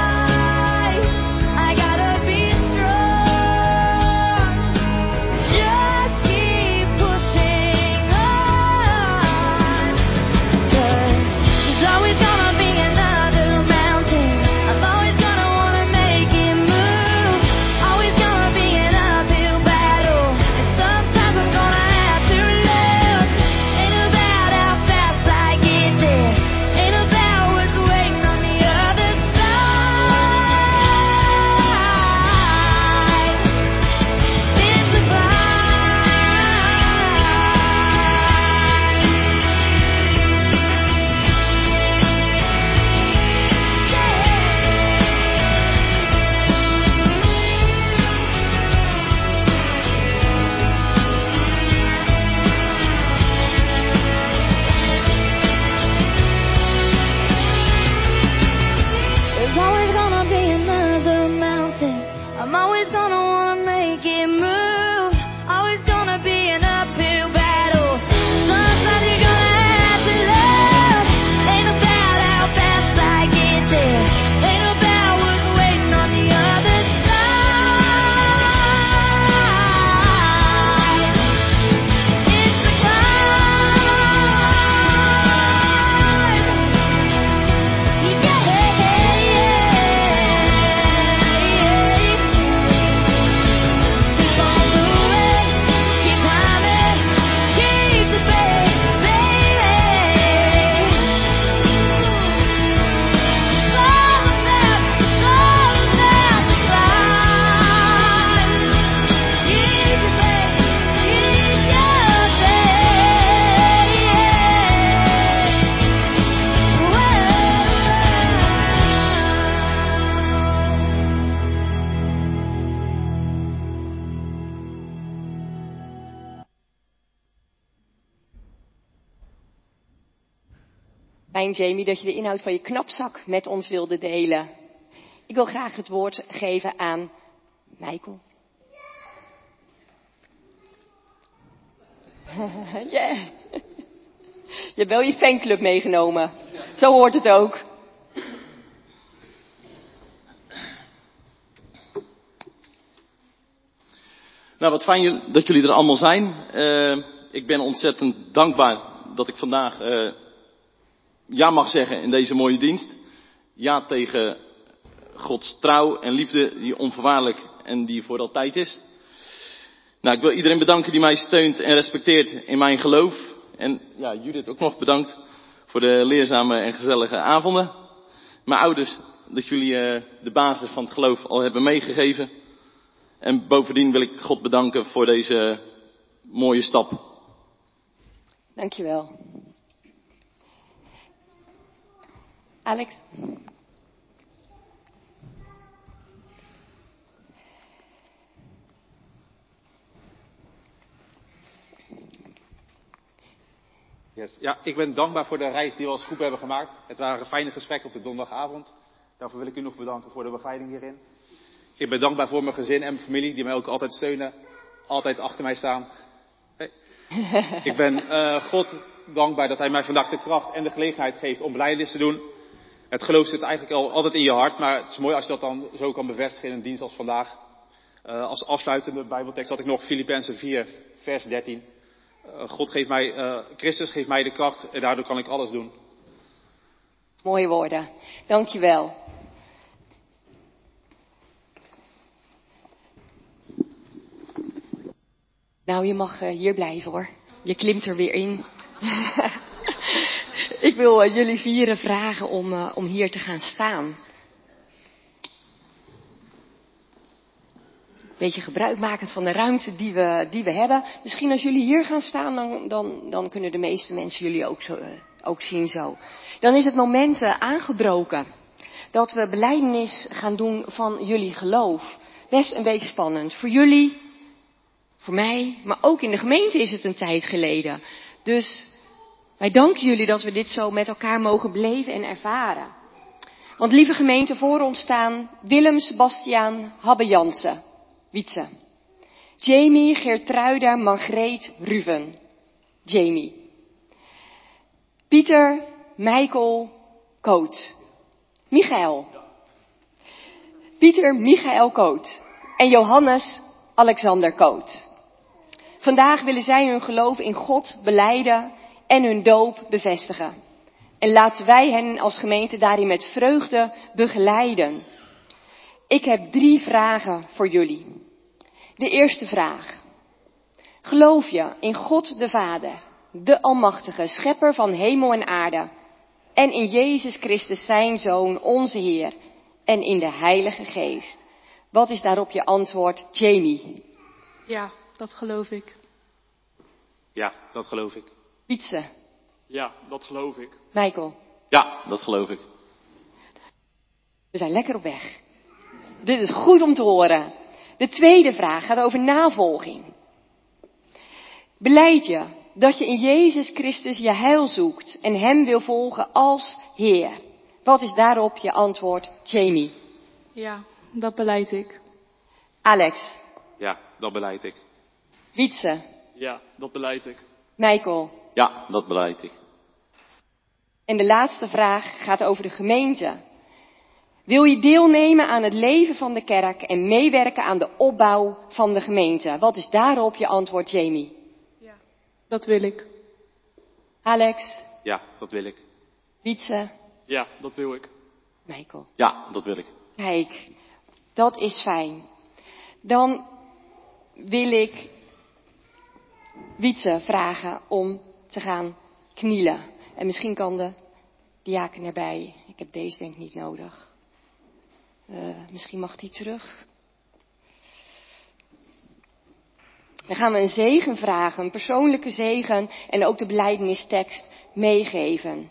I gotta be strong. Just keep pushing on. 'Cause there's always gonna be another mountain. I'm always gonna wanna make it move. Always gonna be an uphill battle. And sometimes I'm gonna have to lose. Ain't about how fast I get there. Ain't about what's waiting on the other side. It's the climb. There's always gonna be another mountain. I'm always gonna wanna make it move. Always gonna be an uphill battle. Sometimes you're gonna have to love. Ain't about how fast I get there. Ain't about what's waiting on the other side. It's the climb. Yeah, yeah. Keep on moving, keep climbing, keep the faith, baby. Slow down the climb. Keep the faith, keep your Fijn, Jamie, dat je de inhoud van je knapzak met ons wilde delen. Ik wil graag het woord geven aan Michael. Yeah. Je hebt wel je fanclub meegenomen. Zo hoort het ook. Nou, wat fijn dat jullie er allemaal zijn. Ik ben ontzettend dankbaar dat ik vandaag ja mag zeggen in deze mooie dienst. Ja tegen Gods trouw en liefde die onvoorwaardelijk en die voor altijd is. Nou, ik wil iedereen bedanken die mij steunt en respecteert in mijn geloof. En ja, Judith ook nog bedankt voor de leerzame en gezellige avonden. Mijn ouders, dat jullie de basis van het geloof al hebben meegegeven. En bovendien wil ik God bedanken voor deze mooie stap. Dankjewel. Alex? Yes. Ja, ik ben dankbaar voor de reis die we als groep hebben gemaakt. Het waren fijne gesprekken op de donderdagavond. Daarvoor wil ik u nog bedanken voor de begeleiding hierin. Ik ben dankbaar voor mijn gezin en mijn familie die mij ook altijd steunen. Altijd achter mij staan. Hey. Ik ben God dankbaar dat hij mij vandaag de kracht en de gelegenheid geeft om belijdenis te doen. Het geloof zit eigenlijk al altijd in je hart, maar het is mooi als je dat dan zo kan bevestigen in een dienst als vandaag. Als afsluitende bijbeltekst had ik nog Filippenzen 4 vers 13. Christus geeft mij de kracht en daardoor kan ik alles doen. Mooie woorden. Dankjewel. Nou, je mag hier blijven hoor. Je klimt er weer in. Ik wil jullie vieren vragen om hier te gaan staan. Beetje gebruikmakend van de ruimte die we hebben. Misschien als jullie hier gaan staan, dan kunnen de meeste mensen jullie ook zien zo. Dan is het moment aangebroken dat we belijdenis gaan doen van jullie geloof. Best een beetje spannend. Voor jullie, voor mij, maar ook in de gemeente is het een tijd geleden. Dus wij danken jullie dat we dit zo met elkaar mogen beleven en ervaren. Want lieve gemeente, voor ons staan Willem, Sebastiaan, Habbe Jansen. Wietse. Jamie, Geertruida, Margreet, Ruven. Jamie. Pieter, Michael, Koot. Michael. Pieter, Michael Koot. En Johannes, Alexander Koot. Vandaag willen zij hun geloof in God belijden en hun doop bevestigen. En laten wij hen als gemeente daarin met vreugde begeleiden. Ik heb 3 vragen voor jullie. De eerste vraag. Geloof je in God de Vader, de Almachtige, schepper van hemel en aarde, en in Jezus Christus zijn Zoon, onze Heer, en in de Heilige Geest? Wat is daarop je antwoord, Jamie? Ja, dat geloof ik. Ja, dat geloof ik. Wietse? Ja, dat geloof ik. Michael? Ja, dat geloof ik. We zijn lekker op weg. Dit is goed om te horen. De tweede vraag gaat over navolging. Belijd je dat je in Jezus Christus je heil zoekt en hem wil volgen als Heer? Wat is daarop je antwoord, Jamie? Ja, dat belijd ik. Alex? Ja, dat belijd ik. Wietse? Ja, dat belijd ik. Michael? Ja, dat belijd ik. En de laatste vraag gaat over de gemeente. Wil je deelnemen aan het leven van de kerk en meewerken aan de opbouw van de gemeente? Wat is daarop je antwoord, Jamie? Ja, dat wil ik. Alex? Ja, dat wil ik. Wietse? Ja, dat wil ik. Michael? Ja, dat wil ik. Kijk, dat is fijn. Dan wil ik Wietse vragen om te gaan knielen. En misschien kan de diaken erbij. Ik heb deze denk ik niet nodig. Misschien mag die terug. Dan gaan we een zegen vragen, een persoonlijke zegen en ook de belijdenistekst meegeven.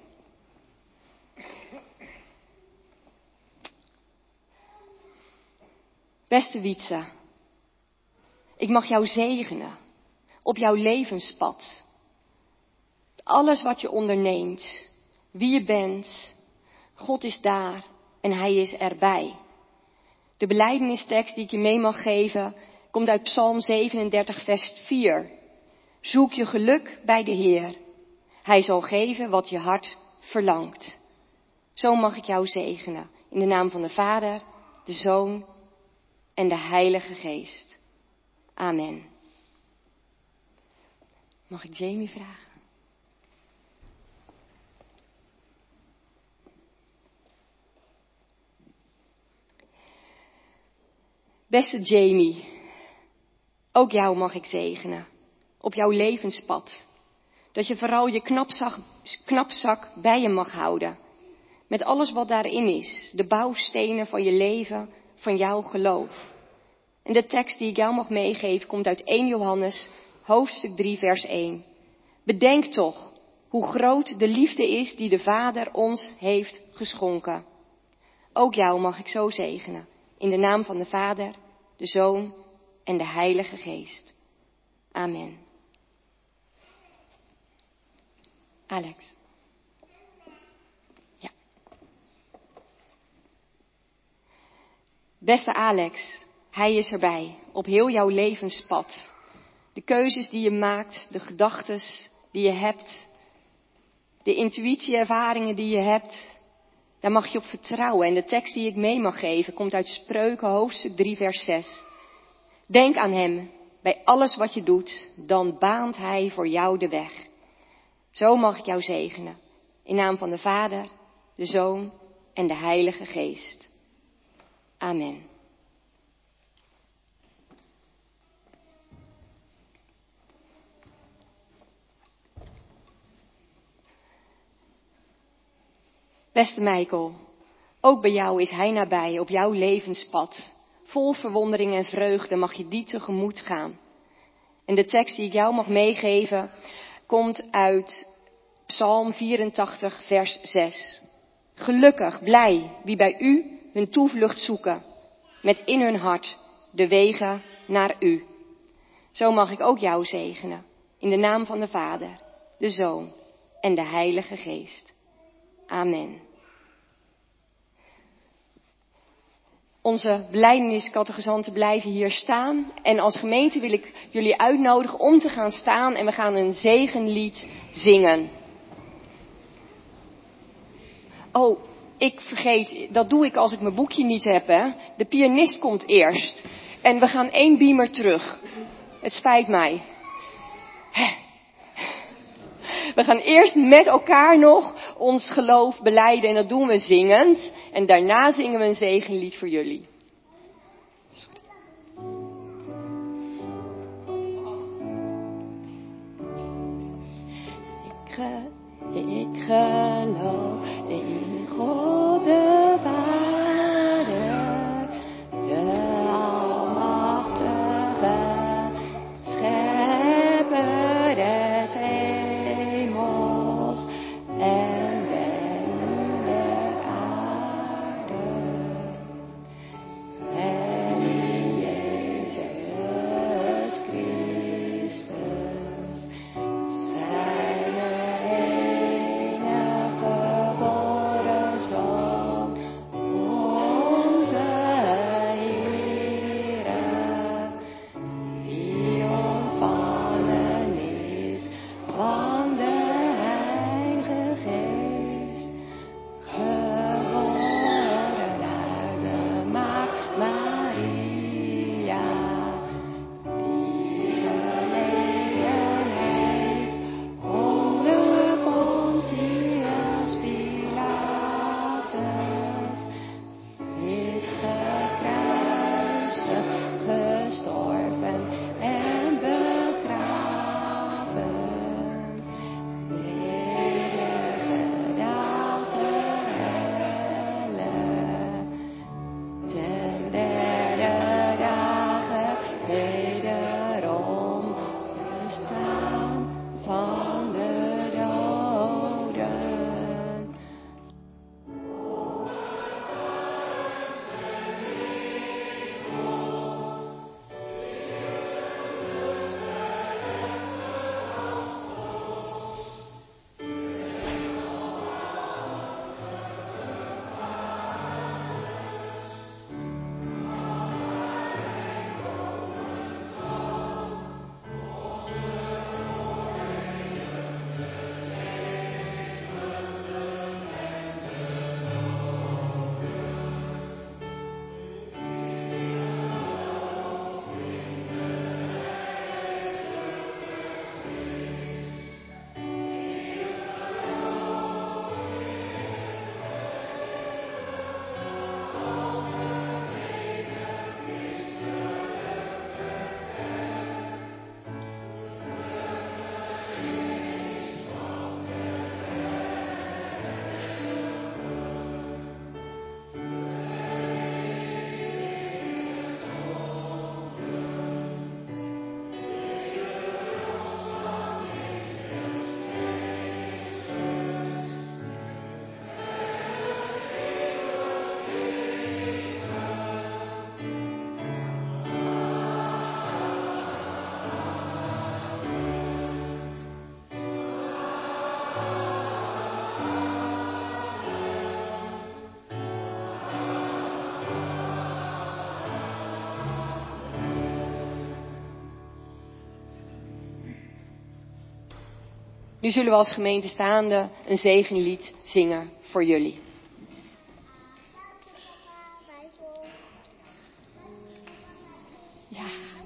Beste Wietse, ik mag jou zegenen op jouw levenspad. Alles wat je onderneemt, wie je bent, God is daar en hij is erbij. De belijdenistekst die ik je mee mag geven, komt uit Psalm 37 vers 4. Zoek je geluk bij de Heer. Hij zal geven wat je hart verlangt. Zo mag ik jou zegenen. In de naam van de Vader, de Zoon en de Heilige Geest. Amen. Mag ik Jamie vragen? Beste Jamie, ook jou mag ik zegenen op jouw levenspad. Dat je vooral je knapzak bij je mag houden. Met alles wat daarin is, de bouwstenen van je leven, van jouw geloof. En de tekst die ik jou mag meegeven komt uit 1 Johannes, hoofdstuk 3, vers 1. Bedenk toch hoe groot de liefde is die de Vader ons heeft geschonken. Ook jou mag ik zo zegenen, in de naam van de Vader, de Zoon en de Heilige Geest. Amen. Alex. Ja. Beste Alex, hij is erbij, op heel jouw levenspad. De keuzes die je maakt, de gedachten die je hebt, de intuïtie-ervaringen die je hebt, daar mag je op vertrouwen. En de tekst die ik mee mag geven komt uit Spreuken, hoofdstuk 3, vers 6. Denk aan hem, bij alles wat je doet, dan baant hij voor jou de weg. Zo mag ik jou zegenen, in naam van de Vader, de Zoon en de Heilige Geest. Amen. Beste Michael, ook bij jou is hij nabij op jouw levenspad. Vol verwondering en vreugde mag je die tegemoet gaan. En de tekst die ik jou mag meegeven komt uit Psalm 84, vers 6. Gelukkig, blij, wie bij u hun toevlucht zoeken, met in hun hart de wegen naar u. Zo mag ik ook jou zegenen, in de naam van de Vader, de Zoon en de Heilige Geest. Amen. Onze belijdeniscatechisanten blijven hier staan. En als gemeente wil ik jullie uitnodigen om te gaan staan en we gaan een zegenlied zingen. Oh, ik vergeet, dat doe ik als ik mijn boekje niet heb, hè. De pianist komt eerst. En we gaan 1 beamer terug. Het spijt mij. We gaan eerst met elkaar nog ons geloof belijden en dat doen we zingend. En daarna zingen we een zegenlied voor jullie. Ik geloof in God de Vader, de Almachtige, Schepper des hemels en der aarde. En in Jezus Christus, zijn enige Nu zullen we als gemeente staande een zegenlied zingen voor jullie. Ja.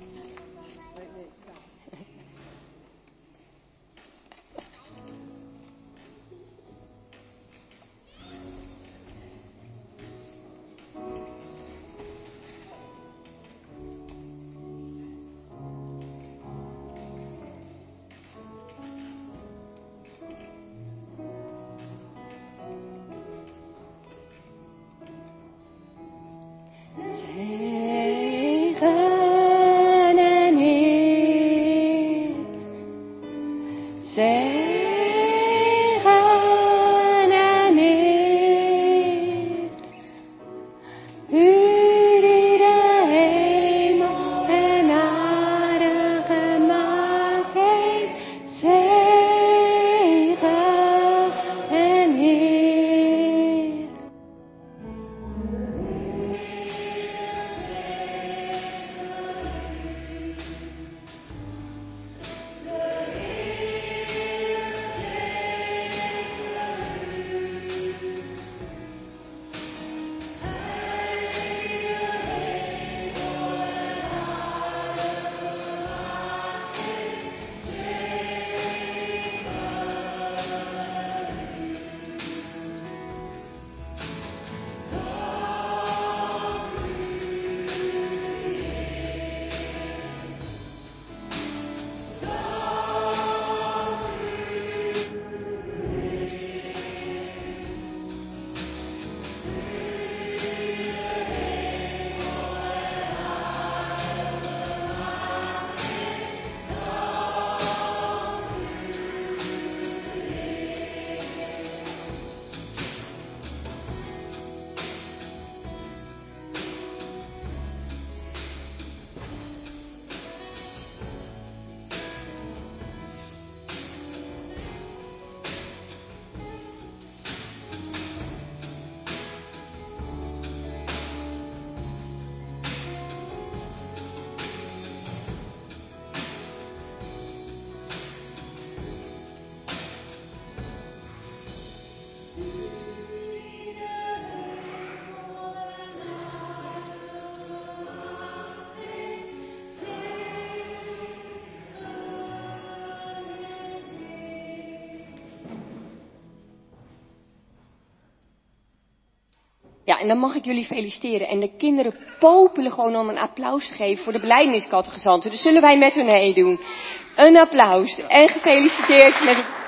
Ja, en dan mag ik jullie feliciteren. En de kinderen popelen gewoon om een applaus te geven voor de belijdeniscatechisanten. Dus zullen wij met hun heen doen. Een applaus. En gefeliciteerd met het...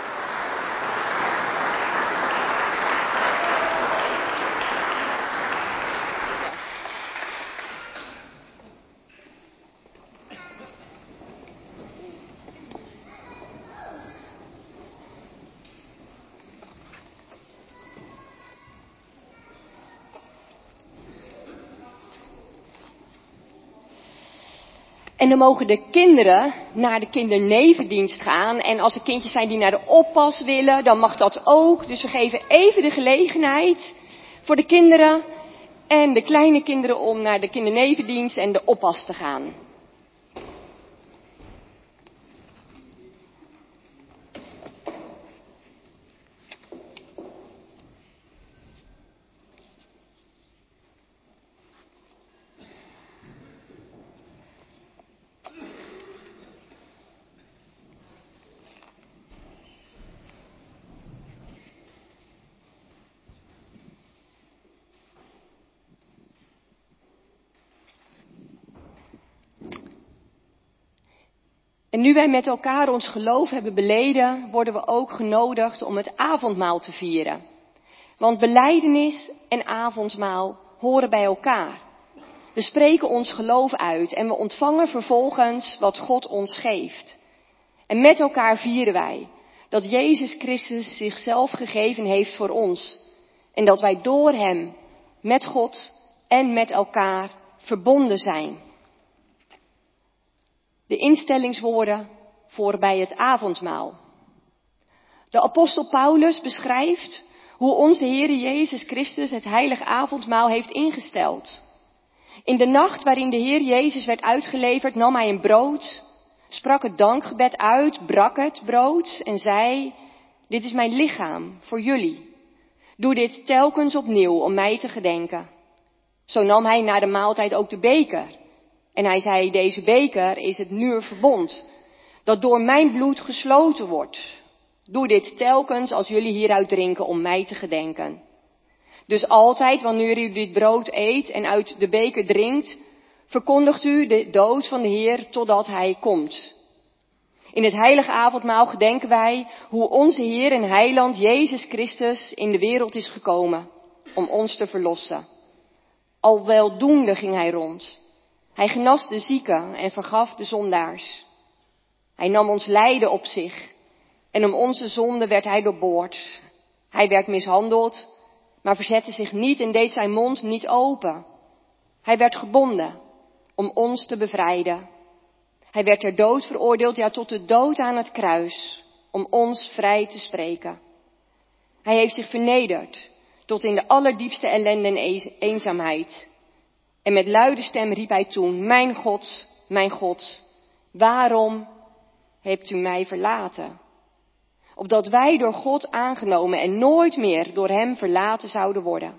En dan mogen de kinderen naar de kindernevendienst gaan. En als er kindjes zijn die naar de oppas willen, dan mag dat ook. Dus we geven even de gelegenheid voor de kinderen en de kleine kinderen om naar de kindernevendienst en de oppas te gaan. En nu wij met elkaar ons geloof hebben beleden, worden we ook genodigd om het avondmaal te vieren. Want belijdenis en avondmaal horen bij elkaar. We spreken ons geloof uit en we ontvangen vervolgens wat God ons geeft. En met elkaar vieren wij dat Jezus Christus zichzelf gegeven heeft voor ons. En dat wij door Hem met God en met elkaar verbonden zijn. De instellingswoorden voor bij het avondmaal. De apostel Paulus beschrijft hoe onze Heer Jezus Christus het heilige avondmaal heeft ingesteld. In de nacht waarin de Heer Jezus werd uitgeleverd nam hij een brood, sprak het dankgebed uit, brak het brood en zei: dit is mijn lichaam voor jullie. Doe dit telkens opnieuw om mij te gedenken. Zo nam hij na de maaltijd ook de beker. En hij zei: deze beker is het nieuwe verbond, dat door mijn bloed gesloten wordt. Doe dit telkens als jullie hieruit drinken om mij te gedenken. Dus altijd wanneer u dit brood eet en uit de beker drinkt, verkondigt u de dood van de Heer totdat hij komt. In het heilige avondmaal gedenken wij hoe onze Heer en Heiland Jezus Christus in de wereld is gekomen om ons te verlossen. Al weldoende ging hij rond. Hij genas de zieken en vergaf de zondaars. Hij nam ons lijden op zich en om onze zonde werd hij doorboord. Hij werd mishandeld, maar verzette zich niet en deed zijn mond niet open. Hij werd gebonden om ons te bevrijden. Hij werd ter dood veroordeeld, ja tot de dood aan het kruis, om ons vrij te spreken. Hij heeft zich vernederd tot in de allerdiepste ellende en eenzaamheid. En met luide stem riep hij toen: mijn God, waarom hebt u mij verlaten? Opdat wij door God aangenomen en nooit meer door hem verlaten zouden worden.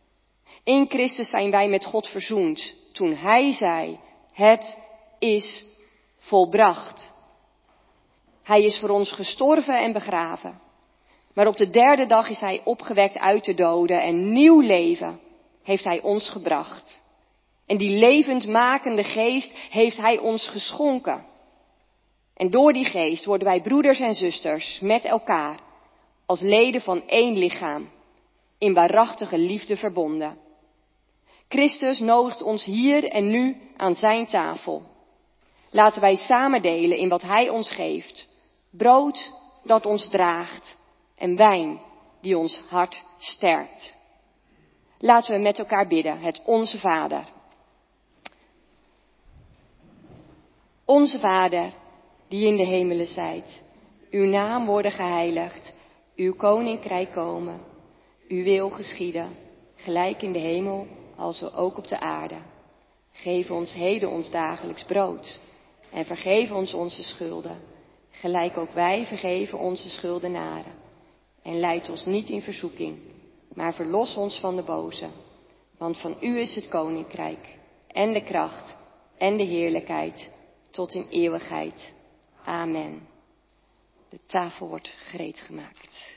In Christus zijn wij met God verzoend, toen hij zei: het is volbracht. Hij is voor ons gestorven en begraven. Maar op de derde dag is hij opgewekt uit de doden en nieuw leven heeft hij ons gebracht. En die levendmakende geest heeft hij ons geschonken. En door die geest worden wij broeders en zusters met elkaar als leden van één lichaam, in waarachtige liefde verbonden. Christus nodigt ons hier en nu aan zijn tafel. Laten wij samen delen in wat hij ons geeft. Brood dat ons draagt en wijn die ons hart sterkt. Laten we met elkaar bidden, het Onze Vader. Onze Vader, die in de hemelen zijt, uw naam worden geheiligd, uw koninkrijk komen, uw wil geschieden, gelijk in de hemel als ook op de aarde. Geef ons heden ons dagelijks brood en vergeef ons onze schulden, gelijk ook wij vergeven onze schuldenaren. En leid ons niet in verzoeking, maar verlos ons van de boze. Want van u is het koninkrijk en de kracht en de heerlijkheid tot in eeuwigheid. Amen. De tafel wordt gereed gemaakt.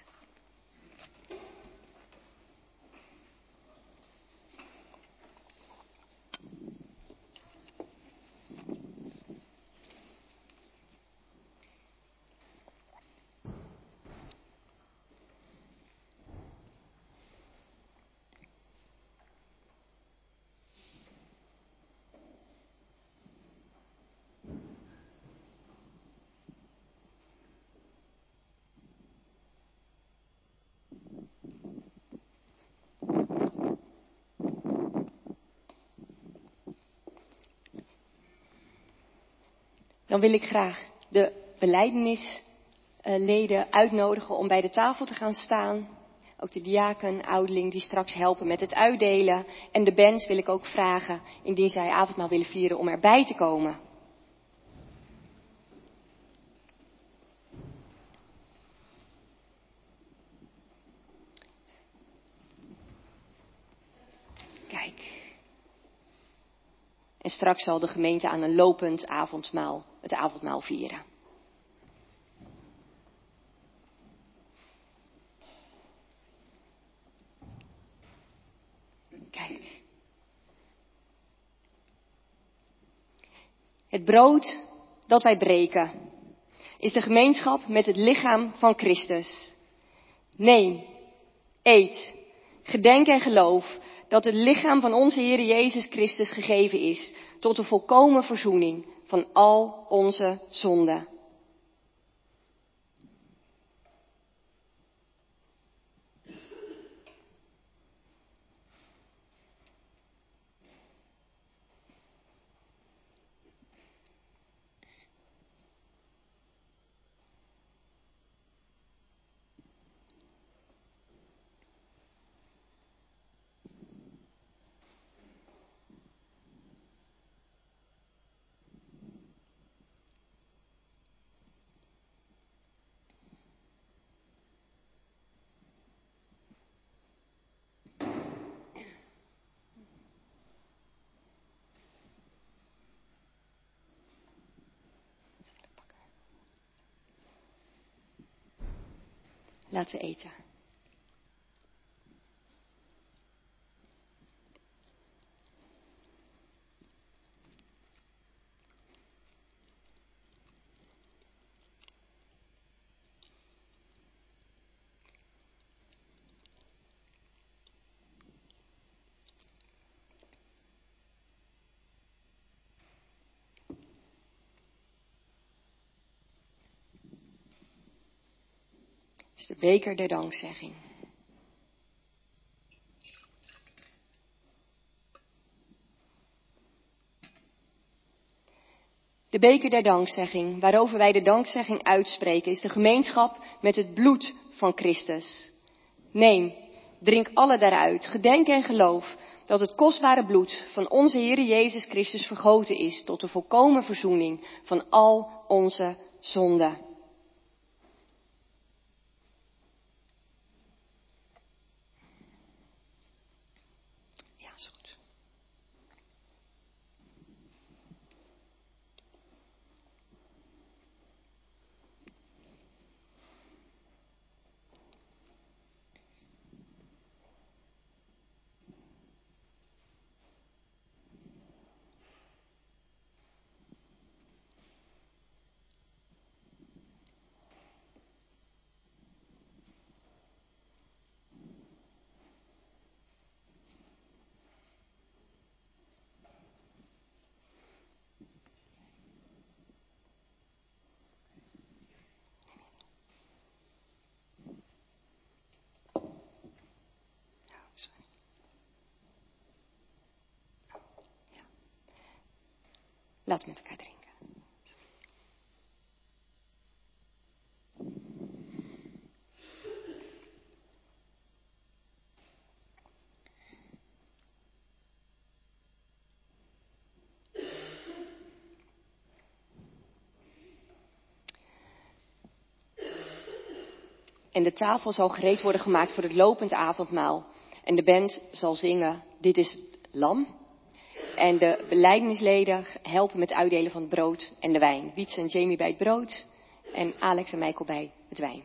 Dan wil ik graag de belijdennisleden uitnodigen om bij de tafel te gaan staan. Ook de diaken, ouderling die straks helpen met het uitdelen. En de band wil ik ook vragen, indien zij avondmaal willen vieren, om erbij te komen. Kijk. En straks zal de gemeente aan een lopend avondmaal het avondmaal vieren. Kijk. Het brood dat wij breken is de gemeenschap met het lichaam van Christus. Neem, eet, gedenk en geloof dat het lichaam van onze Heer Jezus Christus gegeven is tot de volkomen verzoening van al onze zonden. Laten we eten. Dus de beker der dankzegging. De beker der dankzegging, waarover wij de dankzegging uitspreken, is de gemeenschap met het bloed van Christus. Neem, drink alle daaruit, gedenk en geloof dat het kostbare bloed van onze Heer Jezus Christus vergoten is tot de volkomen verzoening van al onze zonden. Ja, is goed. Laten we met elkaar drinken. En de tafel zal gereed worden gemaakt voor het lopend avondmaal. En de band zal zingen, dit is het lam. En de belijdennisleden helpen met het uitdelen van het brood en de wijn. Wietse en Jamie bij het brood en Alex en Michael bij het wijn.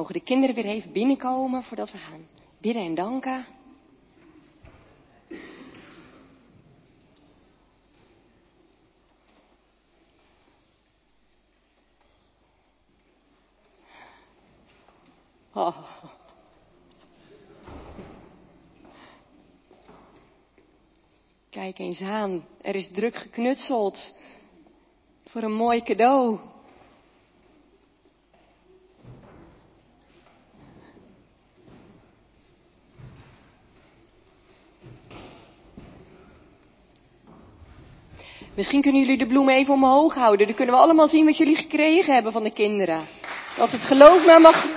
Mogen de kinderen weer even binnenkomen voordat we gaan bidden en danken. Oh. Kijk eens aan, er is druk geknutseld voor een mooi cadeau. Misschien kunnen jullie de bloemen even omhoog houden. Dan kunnen we allemaal zien wat jullie gekregen hebben van de kinderen. Dat het geloof maar mag...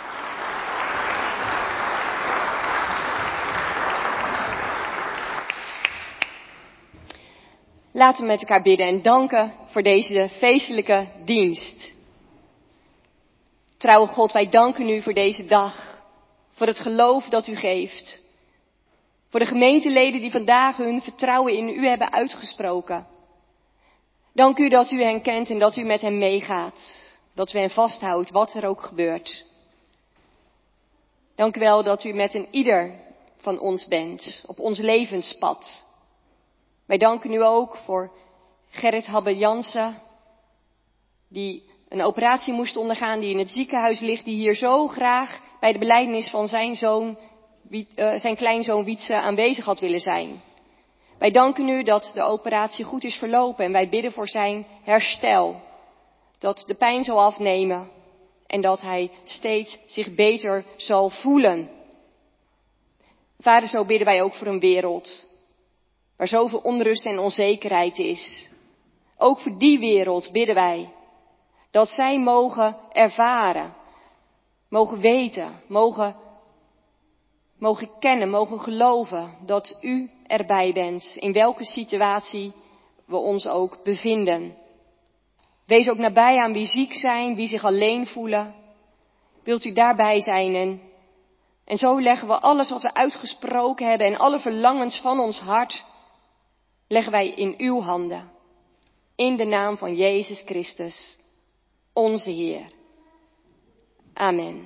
Laten we met elkaar bidden en danken voor deze feestelijke dienst. Trouwe God, wij danken u voor deze dag. Voor het geloof dat u geeft. Voor de gemeenteleden die vandaag hun vertrouwen in u hebben uitgesproken. Dank u dat u hen kent en dat u met hen meegaat. Dat u hen vasthoudt, wat er ook gebeurt. Dank u wel dat u met een ieder van ons bent, op ons levenspad. Wij danken u ook voor Gerrit Habbe-Jansen, die een operatie moest ondergaan, die in het ziekenhuis ligt, die hier zo graag bij de belijdenis van zijn kleinzoon Wietse aanwezig had willen zijn. Wij danken u dat de operatie goed is verlopen en wij bidden voor zijn herstel. Dat de pijn zal afnemen en dat hij steeds zich beter zal voelen. Vader, zo bidden wij ook voor een wereld waar zoveel onrust en onzekerheid is. Ook voor die wereld bidden wij dat zij mogen ervaren, mogen weten, mogen kennen, mogen geloven dat u erbij bent, in welke situatie we ons ook bevinden. Wees ook nabij aan wie ziek zijn, wie zich alleen voelen. Wilt u daarbij zijn en zo leggen we alles wat we uitgesproken hebben en alle verlangens van ons hart, leggen wij in uw handen. In de naam van Jezus Christus, onze Heer. Amen.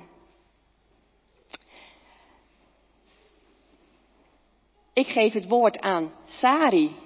Ik geef het woord aan Sari.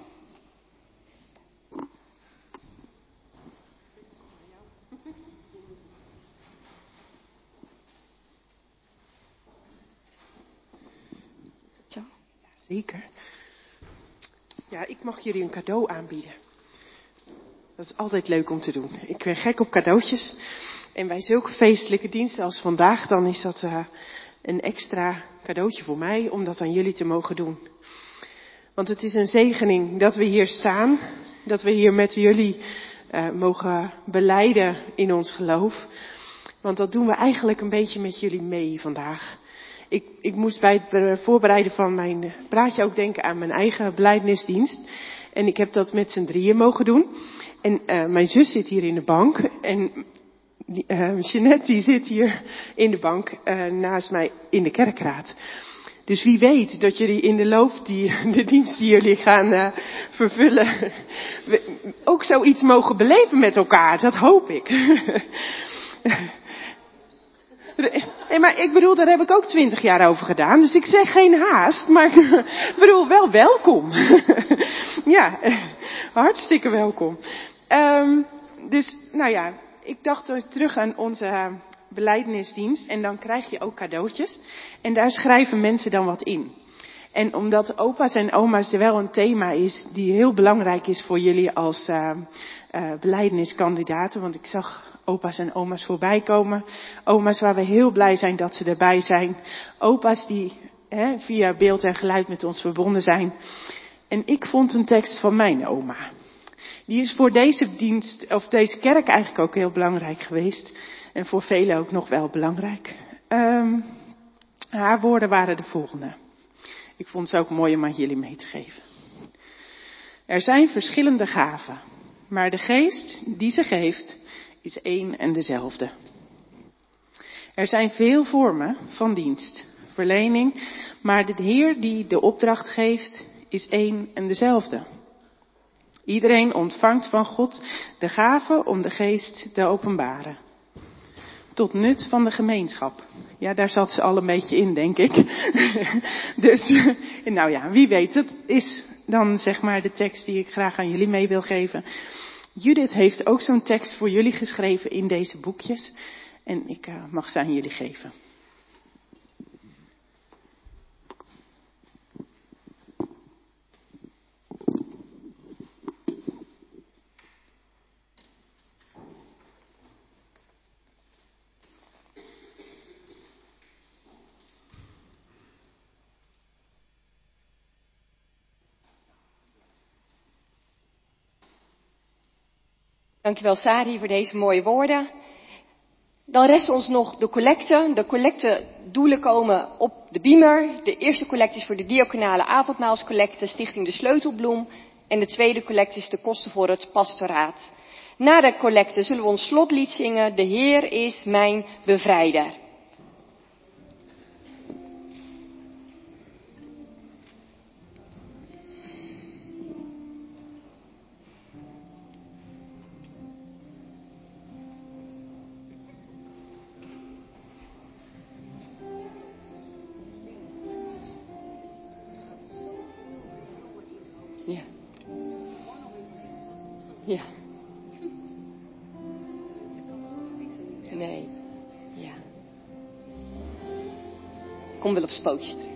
Zo. Zeker. Ja, ik mag jullie een cadeau aanbieden. Dat is altijd leuk om te doen. Ik ben gek op cadeautjes. En bij zulke feestelijke diensten als vandaag, dan is dat een extra cadeautje voor mij om dat aan jullie te mogen doen. Want het is een zegening dat we hier staan. Dat we hier met jullie mogen belijden in ons geloof. Want dat doen we eigenlijk een beetje met jullie mee vandaag. Ik moest bij het voorbereiden van mijn praatje ook denken aan mijn eigen belijdenisdienst. En ik heb dat met z'n drieën mogen doen. En mijn zus zit hier in de bank. En Jeanette die zit hier in de bank naast mij in de kerkraad. Dus wie weet dat jullie in de loop de dienst die jullie gaan vervullen, ook zoiets mogen beleven met elkaar. Dat hoop ik. Nee, maar ik bedoel, daar heb ik ook 20 jaar over gedaan. Dus ik zeg geen haast, maar ik bedoel wel welkom. Ja, hartstikke welkom. Dus, nou ja, ik dacht terug aan onze belijdenisdienst. En dan krijg je ook cadeautjes. En daar schrijven mensen dan wat in. En omdat opa's en oma's er wel een thema is die heel belangrijk is voor jullie als belijdeniskandidaten. Want ik zag opa's en oma's voorbij komen. Oma's waar we heel blij zijn dat ze erbij zijn. Opa's die via beeld en geluid met ons verbonden zijn. En ik vond een tekst van mijn oma. Die is voor deze dienst, of deze kerk eigenlijk ook heel belangrijk geweest. En voor velen ook nog wel belangrijk. Haar woorden waren de volgende. Ik vond ze ook mooi om aan jullie mee te geven. Er zijn verschillende gaven. Maar de geest die ze geeft is één en dezelfde. Er zijn veel vormen van dienstverlening. Maar de Heer die de opdracht geeft is één en dezelfde. Iedereen ontvangt van God de gave om de geest te openbaren. tot nut van de gemeenschap. Ja, daar zat ze al een beetje in, denk ik. Dus, nou ja, wie weet, dat is dan zeg maar de tekst die ik graag aan jullie mee wil geven. Judith heeft ook zo'n tekst voor jullie geschreven in deze boekjes. En ik mag ze aan jullie geven. Dankjewel Sari voor deze mooie woorden. Dan rest ons nog de collecte. De collectedoelen komen op de beamer. De eerste collecte is voor de diaconale avondmaalscollecte, Stichting De Sleutelbloem. En de tweede collecte is de kosten voor het pastoraat. Na de collecte zullen we ons slotlied zingen. De Heer is mijn bevrijder. Ja. Ja. Nee. Ja. Kom wel op spookjes terug.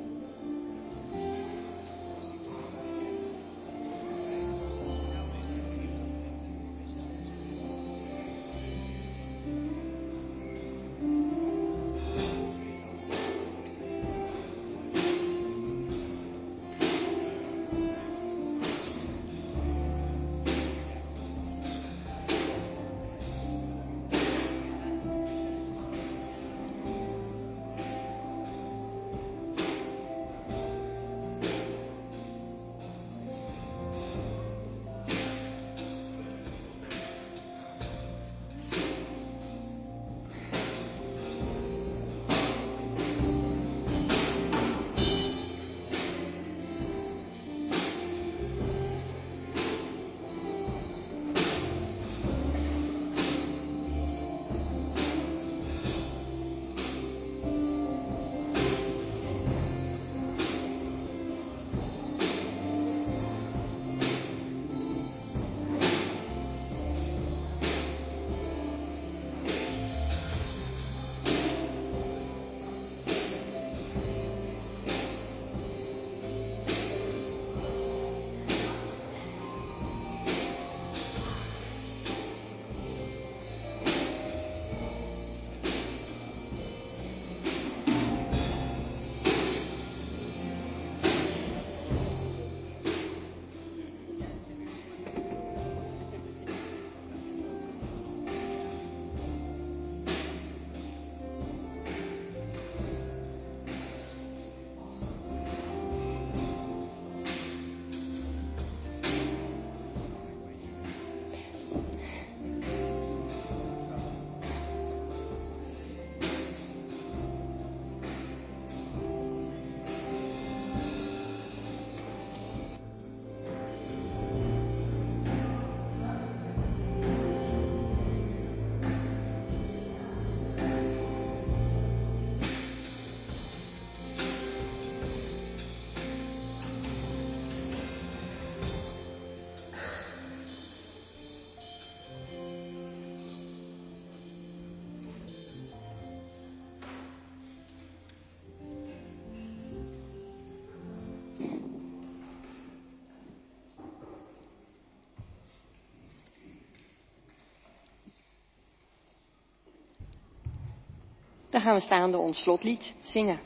Dan gaan we staande ons slotlied zingen.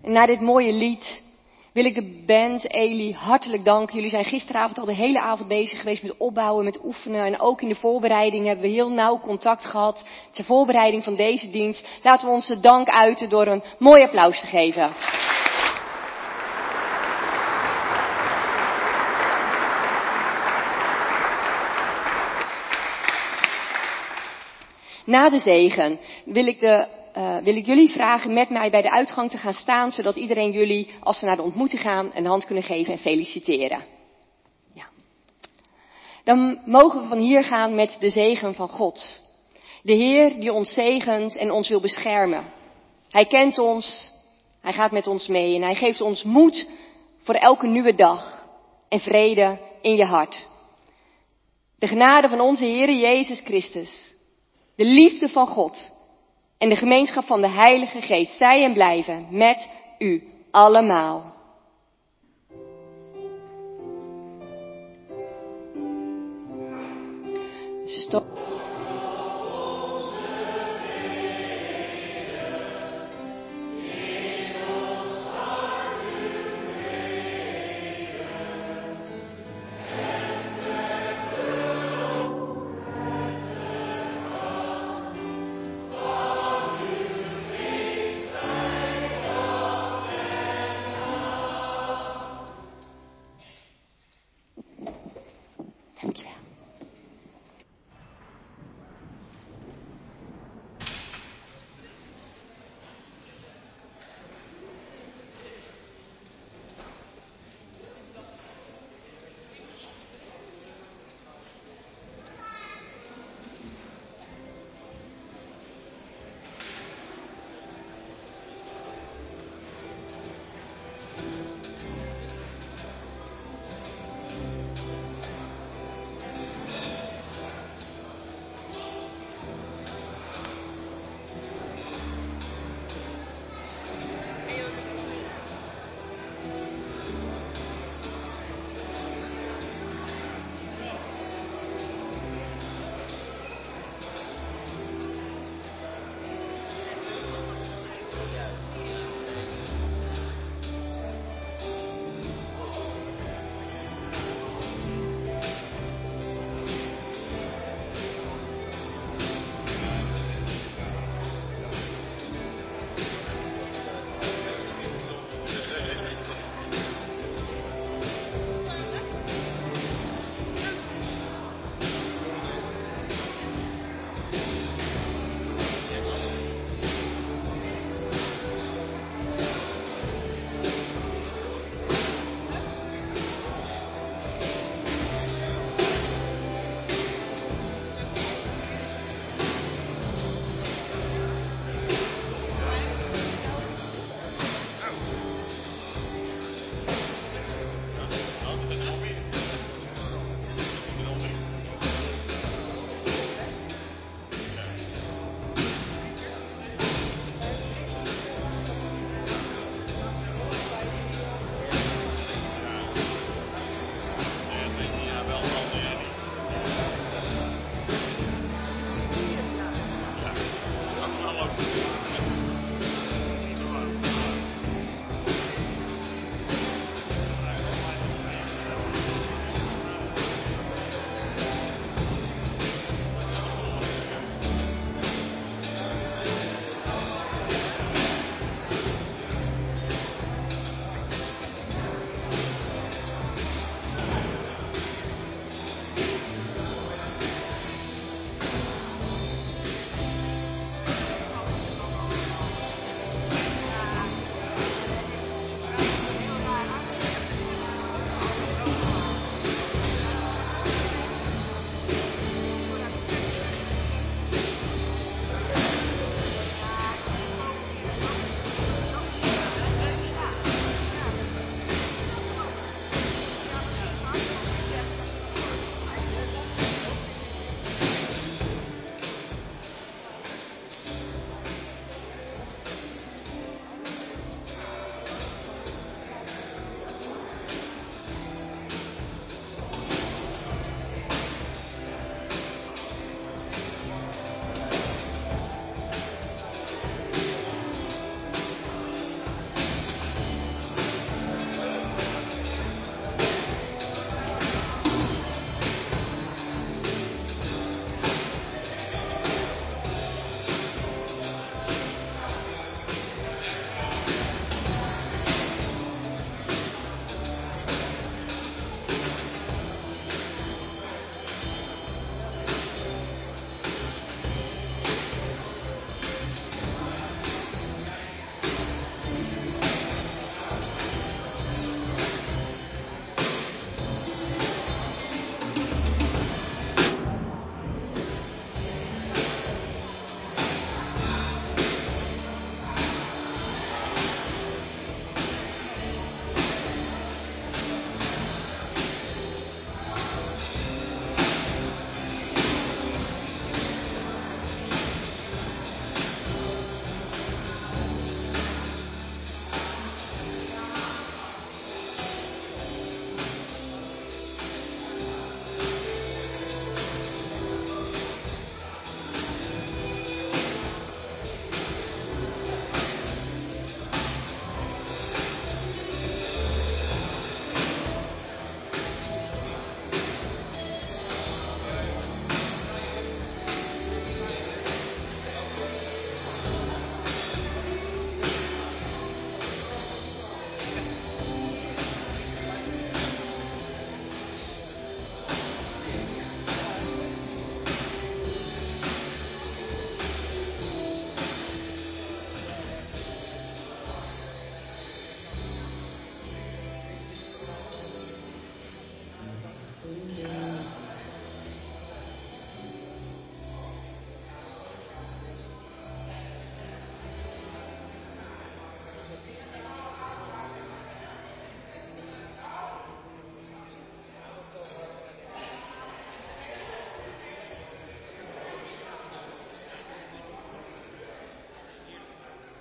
En na dit mooie lied wil ik de band Eli hartelijk danken. Jullie zijn gisteravond al de hele avond bezig geweest met opbouwen, met oefenen. En ook in de voorbereiding hebben we heel nauw contact gehad ter voorbereiding van deze dienst. Laten we onze dank uiten door een mooi applaus te geven. Na de zegen wil ik jullie vragen met mij bij de uitgang te gaan staan, zodat iedereen jullie, als ze naar de ontmoeting gaan, een hand kunnen geven en feliciteren. Ja. Dan mogen we van hier gaan met de zegen van God. De Heer die ons zegent en ons wil beschermen. Hij kent ons, hij gaat met ons mee en hij geeft ons moed voor elke nieuwe dag en vrede in je hart. De genade van onze Heer Jezus Christus, de liefde van God en de gemeenschap van de Heilige Geest zij en blijven met u allemaal. Stop.